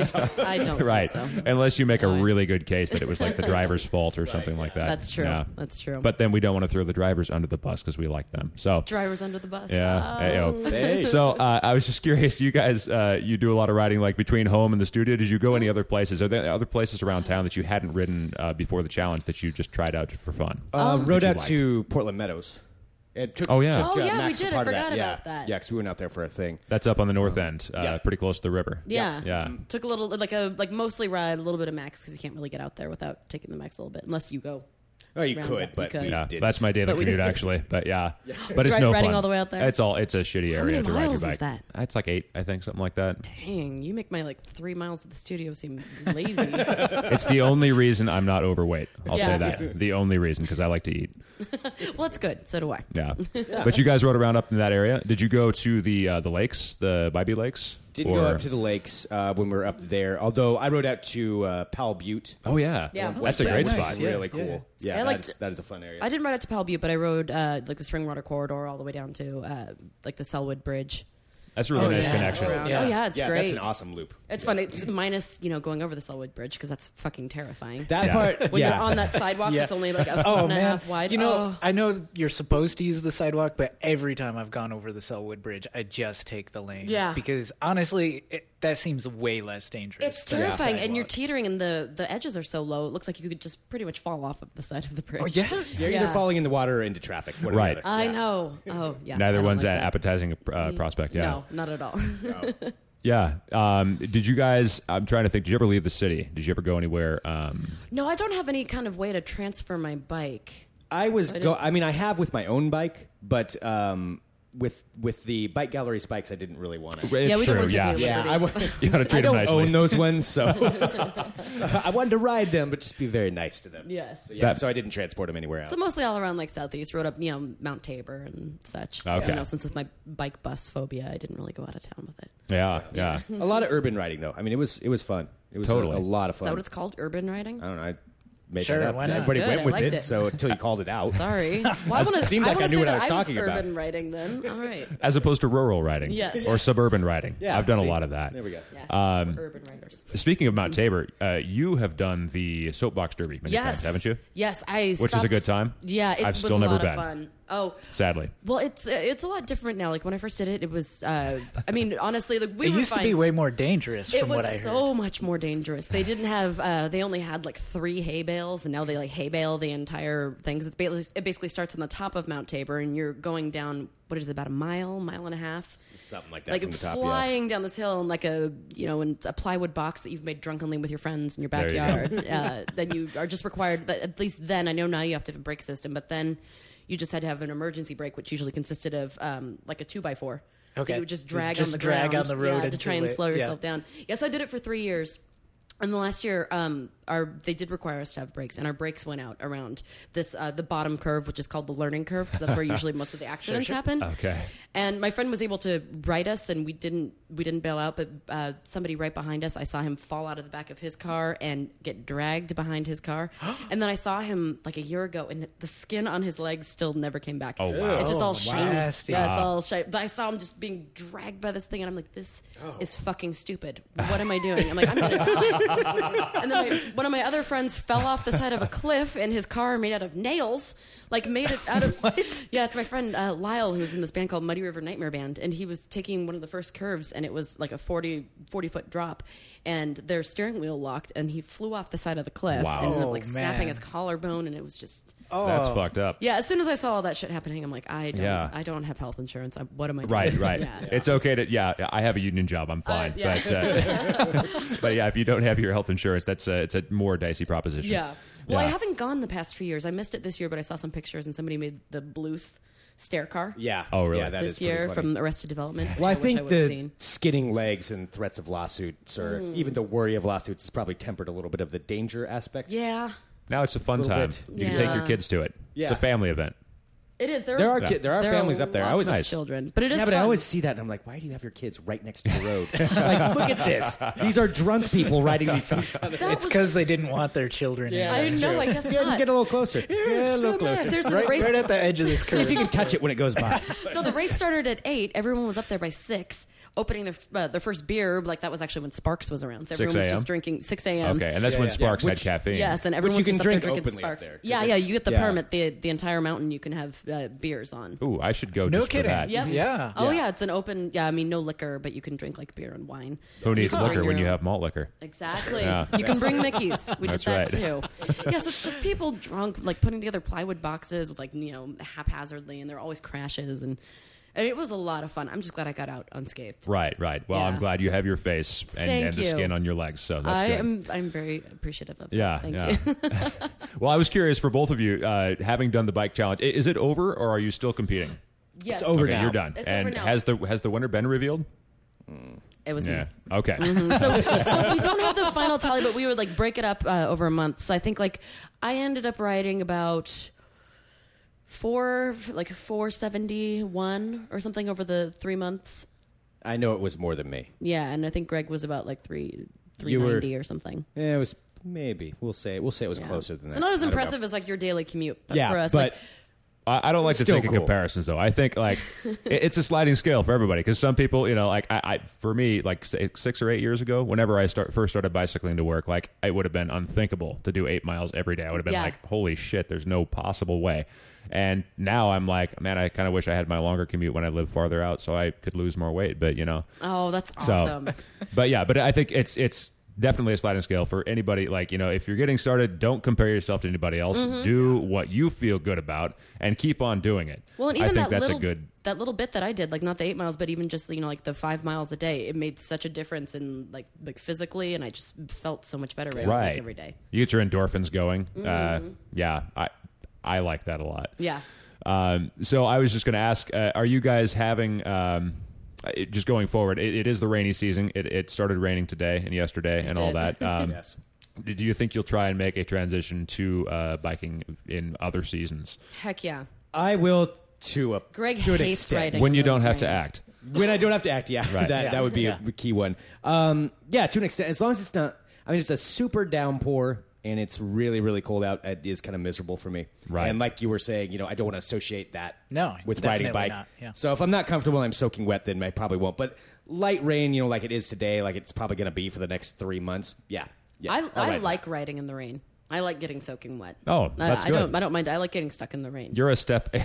Speaker 3: I don't
Speaker 1: Right,
Speaker 3: think so.
Speaker 1: unless you make a
Speaker 3: No.
Speaker 1: really good case that it was like the driver's fault or something like that.
Speaker 3: That's true.
Speaker 1: Yeah.
Speaker 3: That's true.
Speaker 1: But then we don't want to throw the drivers under the bus because we like them. So
Speaker 3: drivers under the bus.
Speaker 1: yeah.
Speaker 3: Oh.
Speaker 1: Ayo. So I was just curious. You guys, you do a lot of riding like between home and the studio. Did you go any other places? Are there other places around town that you hadn't ridden before the challenge that you just tried out just for fun?
Speaker 4: Rode
Speaker 1: you
Speaker 4: out
Speaker 1: liked?
Speaker 4: to Portland Meadows. It took,
Speaker 1: Oh, yeah.
Speaker 3: Oh, yeah,
Speaker 4: Max
Speaker 3: we did.
Speaker 4: a
Speaker 3: I
Speaker 4: part of
Speaker 3: forgot
Speaker 4: that.
Speaker 3: about that.
Speaker 4: Yeah, because we went out there for a thing.
Speaker 1: That's up on the north end,
Speaker 4: Yeah.
Speaker 1: pretty close to the river.
Speaker 3: Yeah.
Speaker 1: Yeah.
Speaker 3: Took a little, like mostly ride a little bit of Max because you can't really get out there without taking the Max a little bit unless you go.
Speaker 4: Oh, you
Speaker 3: Round
Speaker 4: could,
Speaker 3: up,
Speaker 4: but
Speaker 3: you could.
Speaker 4: we
Speaker 1: Yeah,
Speaker 4: didn't.
Speaker 1: that's my daily
Speaker 3: But we
Speaker 1: commute
Speaker 3: did.
Speaker 1: actually. But but it's
Speaker 3: Dri-
Speaker 1: no
Speaker 3: riding
Speaker 1: fun.
Speaker 3: all the way out there?
Speaker 1: It's a shitty area
Speaker 3: many
Speaker 1: to ride your
Speaker 3: miles is
Speaker 1: bike.
Speaker 3: that?
Speaker 1: It's like 8, I think, something like that.
Speaker 3: Dang, you make my like 3 miles to the studio seem lazy.
Speaker 1: It's the only reason I'm not overweight. I'll say
Speaker 3: Yeah.
Speaker 1: that. The only reason because I like to eat.
Speaker 3: Well, that's good. So do I.
Speaker 1: Yeah. But you guys rode around up in that area. Did you go to the lakes, the Bybee Lakes?
Speaker 4: Didn't go up to the lakes when we were up there. Although I rode out to Powell Butte.
Speaker 1: Oh yeah.
Speaker 3: Yeah.
Speaker 1: That's a great
Speaker 2: Nice.
Speaker 1: spot.
Speaker 2: Yeah.
Speaker 4: Really cool. Yeah,
Speaker 3: I liked-
Speaker 4: that is a fun area.
Speaker 3: I didn't ride out to Powell Butte, but I rode like the Springwater Corridor all the way down to like the Selwood Bridge.
Speaker 1: That's a really nice
Speaker 3: yeah.
Speaker 1: connection.
Speaker 3: Around.
Speaker 2: Yeah.
Speaker 3: Oh yeah, it's great.
Speaker 4: That's an awesome loop.
Speaker 3: It's fun. It's minus going over the Selwood Bridge because that's fucking terrifying.
Speaker 4: That
Speaker 1: Yeah.
Speaker 4: part,
Speaker 3: when
Speaker 4: yeah.
Speaker 3: you're on that sidewalk
Speaker 2: Yeah.
Speaker 3: that's only like a foot
Speaker 2: Oh
Speaker 3: and a
Speaker 2: man,
Speaker 3: half wide.
Speaker 2: you know,
Speaker 3: Oh.
Speaker 2: I know you're supposed to use the sidewalk, but every time I've gone over the Selwood Bridge, I just take the lane.
Speaker 3: Yeah.
Speaker 2: because honestly, that seems way less dangerous.
Speaker 3: It's
Speaker 2: than the
Speaker 3: terrifying, and you're
Speaker 2: sidewalk.
Speaker 3: teetering, and the edges are so low. It looks like you could just pretty much fall off of the side of the bridge.
Speaker 2: Oh yeah,
Speaker 4: You're either
Speaker 3: Yeah.
Speaker 4: falling in the water or into traffic. One or the
Speaker 1: Right.
Speaker 4: other.
Speaker 3: I
Speaker 4: Yeah.
Speaker 3: know. Oh yeah. I
Speaker 1: Neither
Speaker 3: don't
Speaker 1: one's
Speaker 3: like
Speaker 1: an
Speaker 3: that.
Speaker 1: appetizing prospect. Yeah.
Speaker 3: No, not at all.
Speaker 1: Yeah. Did you guys? I'm trying to think. Did you ever leave the city? Did you ever go anywhere?
Speaker 3: No, I don't have any kind of way to transfer my bike.
Speaker 4: I was I mean, I have with my own bike, but with the bike gallery spikes, I didn't really want to.
Speaker 1: It's
Speaker 3: Yeah, we don't
Speaker 1: true.
Speaker 3: want to
Speaker 1: Yeah,
Speaker 3: take any liberties.
Speaker 1: you got to
Speaker 4: I
Speaker 1: treat them
Speaker 4: don't
Speaker 1: nicely.
Speaker 4: own those ones, so I wanted to ride them, but just be very nice to them.
Speaker 3: Yes.
Speaker 4: So I didn't transport them anywhere else.
Speaker 3: So mostly all around like Southeast, rode up, Mount Tabor and such.
Speaker 1: Okay.
Speaker 3: Since with my bike bus phobia, I didn't really go out of town with it.
Speaker 1: Yeah.
Speaker 4: A lot of urban riding, though. I mean, it was fun. It was
Speaker 1: Totally.
Speaker 4: a lot of
Speaker 3: Is
Speaker 4: fun.
Speaker 3: that what it's called? Urban riding?
Speaker 4: I don't know. I made
Speaker 2: Sure,
Speaker 4: that up.
Speaker 2: why not?
Speaker 4: Everybody
Speaker 3: Good,
Speaker 4: went
Speaker 3: I
Speaker 4: with
Speaker 3: liked
Speaker 4: it,
Speaker 3: it.
Speaker 4: so until you called it out.
Speaker 3: Sorry. Well, I want to
Speaker 4: seemed like I knew what I was talking about.
Speaker 3: Urban riding then. All right.
Speaker 1: As opposed to rural riding.
Speaker 3: Yes.
Speaker 1: Or suburban riding.
Speaker 4: Yeah,
Speaker 1: I've done
Speaker 4: see.
Speaker 1: a lot of that.
Speaker 4: There we go.
Speaker 3: Yeah. Urban riders.
Speaker 1: Speaking of Mount Tabor, you have done the soapbox derby many times, haven't you?
Speaker 3: Yes,
Speaker 1: Which is a good time.
Speaker 3: Yeah, it
Speaker 1: I've
Speaker 3: was
Speaker 1: still
Speaker 3: a
Speaker 1: never
Speaker 3: lot
Speaker 1: been.
Speaker 3: of fun. Oh,
Speaker 1: Sadly.
Speaker 3: well, it's a lot different now. Like when I first did it, it was. I mean, honestly, like we
Speaker 2: It
Speaker 3: were
Speaker 2: used to
Speaker 3: fine.
Speaker 2: be way more dangerous
Speaker 3: It
Speaker 2: from
Speaker 3: was
Speaker 2: what I heard.
Speaker 3: so much more dangerous. They didn't have. They only had like 3 hay bales, and now they like hay bale the entire things. It basically starts on the top of Mount Tabor, and you're going down. What is it, about a mile and a half?
Speaker 4: Something like that
Speaker 3: Like
Speaker 4: from the top.
Speaker 3: flying down this hill in like in a plywood box that you've made drunkenly with your friends in your
Speaker 1: There you
Speaker 3: backyard. Then you are just required. At least then, I know now you have to have a brake system, but then you just had to have an emergency brake, which usually consisted of like a 2x4.
Speaker 2: Okay.
Speaker 3: That you would just drag
Speaker 2: Just
Speaker 3: on the
Speaker 2: drag
Speaker 3: ground,
Speaker 2: on the road
Speaker 3: to try and
Speaker 2: until
Speaker 3: slow
Speaker 2: it-
Speaker 3: yourself down. Yes, I did it for 3 years. And the last year, they did require us to have brakes, and our brakes went out around this the bottom curve, which is called the learning curve, because that's where usually most of the accidents happen.
Speaker 1: Okay.
Speaker 3: And my friend was able to ride us, and we didn't bail out. But somebody right behind us, I saw him fall out of the back of his car and get dragged behind his car. And then I saw him like a year ago, and the skin on his legs still never came back.
Speaker 1: Oh, wow.
Speaker 3: It's just all
Speaker 2: Oh,
Speaker 3: shiny.
Speaker 2: nasty.
Speaker 3: Yeah, it's all shiny. But I saw him just being dragged by this thing, and I'm like, this is fucking stupid. What am I doing? I'm like, I'm gonna die. And then one of my other friends fell off the side of a cliff in his car made out of nails. Like made it out of
Speaker 2: What?
Speaker 3: Yeah, it's my friend Lyle, who's in this band called Muddy River Nightmare Band, and he was taking one of the first curves, and it was like a 40-foot drop, and their steering wheel locked, and he flew off the side of the cliff
Speaker 1: Wow.
Speaker 3: and ended up
Speaker 2: Oh,
Speaker 3: like snapping
Speaker 2: man.
Speaker 3: his collarbone, and it was just
Speaker 1: That's fucked up.
Speaker 3: yeah. As soon as I saw all that shit happening, I'm like, I
Speaker 1: Yeah.
Speaker 3: don't have health insurance. What am I doing?
Speaker 1: Right.
Speaker 3: Yeah.
Speaker 1: It's okay to, I have a union job. I'm fine.
Speaker 3: yeah.
Speaker 1: But yeah, if you don't have your health insurance, it's a more dicey proposition.
Speaker 3: Yeah. Well, I
Speaker 1: Yeah.
Speaker 3: haven't gone the past few years. I missed it this year, but I saw some pictures, and somebody made the Bluth stair car
Speaker 4: Yeah.
Speaker 1: Oh, really?
Speaker 4: Yeah, that
Speaker 3: this
Speaker 4: is pretty
Speaker 3: year
Speaker 4: funny.
Speaker 3: from Arrested Development.
Speaker 4: Well, I
Speaker 3: which
Speaker 4: think
Speaker 3: I wish I would have
Speaker 4: the
Speaker 3: seen.
Speaker 4: skinning legs and threats of lawsuits, or even the worry of lawsuits, is probably tempered a little bit of the danger aspect.
Speaker 3: Yeah,
Speaker 1: Now it's a fun
Speaker 4: Little
Speaker 1: time.
Speaker 4: bit.
Speaker 1: You can take your
Speaker 3: Yeah.
Speaker 1: kids to it. It's a
Speaker 4: Yeah.
Speaker 1: family event.
Speaker 3: it is.
Speaker 4: There are
Speaker 1: Yeah.
Speaker 4: there are families up there. I
Speaker 3: lots
Speaker 4: always
Speaker 3: of children, but it is.
Speaker 4: Yeah, but
Speaker 3: fun.
Speaker 4: I always see that, and I'm like, why do you have your kids right next to the road? Like, look at this. These are drunk people riding these things.
Speaker 3: That
Speaker 2: It's
Speaker 3: was-
Speaker 2: because they didn't want their children. in
Speaker 3: I
Speaker 2: it.
Speaker 3: know. I guess
Speaker 4: Yeah,
Speaker 3: not.
Speaker 4: get a little closer. Yeah, a little closer.
Speaker 3: There's the
Speaker 2: Right,
Speaker 3: race.
Speaker 2: right at the edge of this
Speaker 4: See if
Speaker 2: curve.
Speaker 4: you can touch it when it goes by.
Speaker 3: No, the race started at 8. Everyone was up there by 6, opening their first beer. Like that was actually when Sparks was around. So
Speaker 1: 6
Speaker 3: everyone was
Speaker 1: a.m.?
Speaker 3: just drinking 6 a.m.
Speaker 1: Okay, and that's
Speaker 4: Yeah,
Speaker 1: when
Speaker 4: yeah.
Speaker 1: Sparks
Speaker 4: Yeah,
Speaker 1: had
Speaker 4: which-
Speaker 1: caffeine.
Speaker 3: Yes, and
Speaker 4: Which
Speaker 3: everyone
Speaker 4: you
Speaker 3: was
Speaker 4: can
Speaker 3: just up there
Speaker 4: drink
Speaker 3: drinking
Speaker 4: openly up
Speaker 3: Sparks.
Speaker 4: there, 'cause
Speaker 3: Yeah,
Speaker 4: it's-
Speaker 3: you get the
Speaker 4: yeah.
Speaker 3: permit. The entire mountain you can have beers on.
Speaker 1: Ooh, I should go
Speaker 2: No
Speaker 1: just
Speaker 2: kidding.
Speaker 1: for that.
Speaker 3: Yep.
Speaker 2: Yeah.
Speaker 3: Oh yeah, it's an open. Yeah, I mean no liquor, but you can drink like beer and wine.
Speaker 1: Who needs
Speaker 3: can bring
Speaker 1: liquor when
Speaker 3: your
Speaker 1: you
Speaker 3: own.
Speaker 1: have malt liquor?
Speaker 3: Exactly.
Speaker 1: Yeah.
Speaker 3: You can bring Mickey's. We
Speaker 1: That's
Speaker 3: did that
Speaker 1: right.
Speaker 3: too. Yeah, so it's just people drunk, like putting together plywood boxes with like haphazardly, and there are always crashes, and it was a lot of fun. I'm just glad I got out unscathed.
Speaker 1: Right. Well,
Speaker 3: Yeah.
Speaker 1: I'm glad you have your face and
Speaker 3: Thank
Speaker 1: the
Speaker 3: you.
Speaker 1: skin on your legs, so that's good.
Speaker 3: I'm very appreciative of that.
Speaker 1: Yeah,
Speaker 3: Thank
Speaker 1: yeah.
Speaker 3: you.
Speaker 1: Well, I was curious for both of you, having done the bike challenge, is it over or are you still competing?
Speaker 3: Yes.
Speaker 4: It's over
Speaker 1: Okay,
Speaker 4: now.
Speaker 1: you're done.
Speaker 3: It's
Speaker 1: and
Speaker 3: over now.
Speaker 1: has the winner been revealed?
Speaker 3: It was
Speaker 1: Yeah.
Speaker 3: me.
Speaker 1: Okay.
Speaker 3: So we don't have the final tally, but we would like break it up over a month. So I think like I ended up riding about 471 or something over the 3 months.
Speaker 4: I know it was more than me.
Speaker 3: Yeah, and I think Greg was about like
Speaker 4: You
Speaker 3: 390 or something.
Speaker 4: Yeah, it was maybe. We'll say it was
Speaker 3: Yeah.
Speaker 4: closer than that.
Speaker 3: So not as
Speaker 4: I don't know.
Speaker 3: impressive as like your daily commute, but
Speaker 4: Yeah,
Speaker 3: for us,
Speaker 4: but
Speaker 3: like
Speaker 1: I don't like to
Speaker 4: Still
Speaker 1: think
Speaker 4: cool.
Speaker 1: of comparisons, though. I think like it's a sliding scale for everybody because some people, like I for me, like say 6 or 8 years ago, whenever I first started bicycling to work, like it would have been unthinkable to do 8 miles every day. I would have been
Speaker 3: Yeah.
Speaker 1: like, holy shit, there's no possible way. And now I'm like, man, I kind of wish I had my longer commute when I lived farther out, so I could lose more weight. But
Speaker 3: oh, that's
Speaker 1: so,
Speaker 3: awesome.
Speaker 1: but I think it's definitely a sliding scale for anybody. Like, if you're getting started, don't compare yourself to anybody else. Do what you feel good about and keep on doing it.
Speaker 3: Well, and
Speaker 1: I
Speaker 3: even
Speaker 1: think
Speaker 3: that
Speaker 1: that's
Speaker 3: little
Speaker 1: a good.
Speaker 3: that little bit that I did, like not the 8 miles, but even just like the 5 miles a day, it made such a difference in like physically, and I just felt so much better
Speaker 1: Right.
Speaker 3: every day.
Speaker 1: You get your endorphins going. Yeah, I like that a lot.
Speaker 3: Yeah.
Speaker 1: So I was just going to ask, are you guys having, just going forward, it is the rainy season. It started raining today and yesterday and all that.
Speaker 4: Yes.
Speaker 1: Do you think you'll try and make a transition to biking in other seasons
Speaker 3: Heck yeah.
Speaker 4: I will to
Speaker 3: Greg
Speaker 4: to an
Speaker 3: hates
Speaker 4: extent.
Speaker 3: riding.
Speaker 1: when you
Speaker 3: in the
Speaker 1: don't have to
Speaker 3: rain.
Speaker 1: act?
Speaker 4: When I don't have to act, yeah,
Speaker 1: Right.
Speaker 4: that would be a key one. Yeah, to an extent, as long as it's not. I mean, it's a super downpour and it's really, really cold out. It is kind of miserable for me.
Speaker 1: Right.
Speaker 4: And like you were saying, I don't want to associate that
Speaker 2: No,
Speaker 4: with riding a
Speaker 2: definitely
Speaker 4: bike.
Speaker 2: not, yeah.
Speaker 4: So if I'm not comfortable and I'm soaking wet, then I probably won't. But light rain, like it is today, like it's probably going to be for the next 3 months. Yeah. I'll
Speaker 3: I
Speaker 4: ride
Speaker 3: like riding in the rain. I like getting soaking wet.
Speaker 1: Oh, that's
Speaker 3: I
Speaker 1: good.
Speaker 3: don't mind. I like getting stuck in the rain.
Speaker 1: You're a step.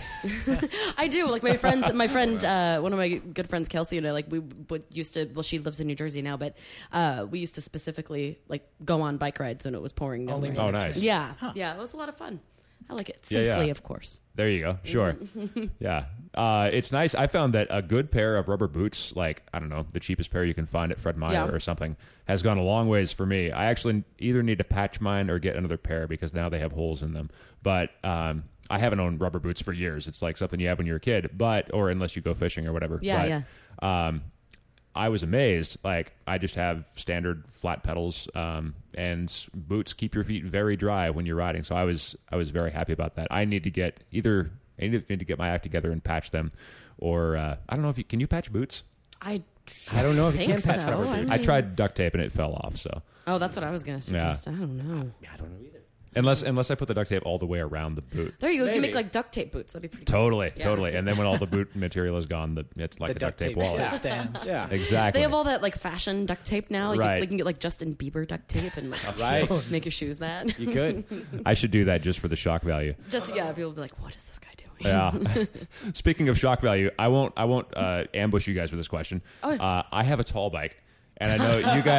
Speaker 3: I do. Like my friend, one of my good friends, Kelsey, and I, like we would used to. Well, she lives in New Jersey now, but we used to specifically like go on bike rides when it was pouring down.
Speaker 2: Only
Speaker 3: rain.
Speaker 1: Oh, nice.
Speaker 3: Yeah, yeah. It was a lot of fun. I like it
Speaker 1: Yeah,
Speaker 3: safely,
Speaker 1: yeah.
Speaker 3: of course.
Speaker 1: There you go. Sure. Yeah. It's nice. I found that a good pair of rubber boots, like, I don't know, the cheapest pair you can find at Fred Meyer
Speaker 3: Yeah.
Speaker 1: or something, has gone a long ways for me. I actually either need to patch mine or get another pair because now they have holes in them. But I haven't owned rubber boots for years. It's like something you have when you're a kid, or unless you go fishing or whatever.
Speaker 3: Yeah,
Speaker 1: but, I was amazed. Like, I just have standard flat pedals, and boots keep your feet very dry when you're riding. So I was very happy about that. I need to get my act together and patch them, or I don't know if can you patch boots?
Speaker 3: I
Speaker 4: don't know if you
Speaker 3: think
Speaker 4: can patch
Speaker 3: so.
Speaker 4: rubber boots.
Speaker 1: I tried duct tape and it fell off. So
Speaker 3: Oh, that's what I was going to suggest. I don't know.
Speaker 4: I don't know either.
Speaker 1: unless I put the duct tape all the way around the boot.
Speaker 3: There you go. You can
Speaker 4: Maybe.
Speaker 3: make like duct tape boots. That'd be pretty cool.
Speaker 1: Totally,
Speaker 3: Yeah.
Speaker 1: totally. And then when all the boot material is gone, it's like
Speaker 2: The
Speaker 1: a duct tape
Speaker 2: tape
Speaker 1: wall.
Speaker 2: still stands.
Speaker 4: Yeah.
Speaker 1: Exactly.
Speaker 3: They have all that like fashion duct tape now.
Speaker 1: Right.
Speaker 3: You can get like Justin Bieber duct tape and like
Speaker 4: Right.
Speaker 3: make your shoes that.
Speaker 4: You could.
Speaker 1: I should do that just for the shock value.
Speaker 3: Just people will be like, "What is this guy doing?"
Speaker 1: Yeah. Speaking of shock value, I won't ambush you guys with this question.
Speaker 3: Oh, yeah.
Speaker 1: I have a tall bike, and I know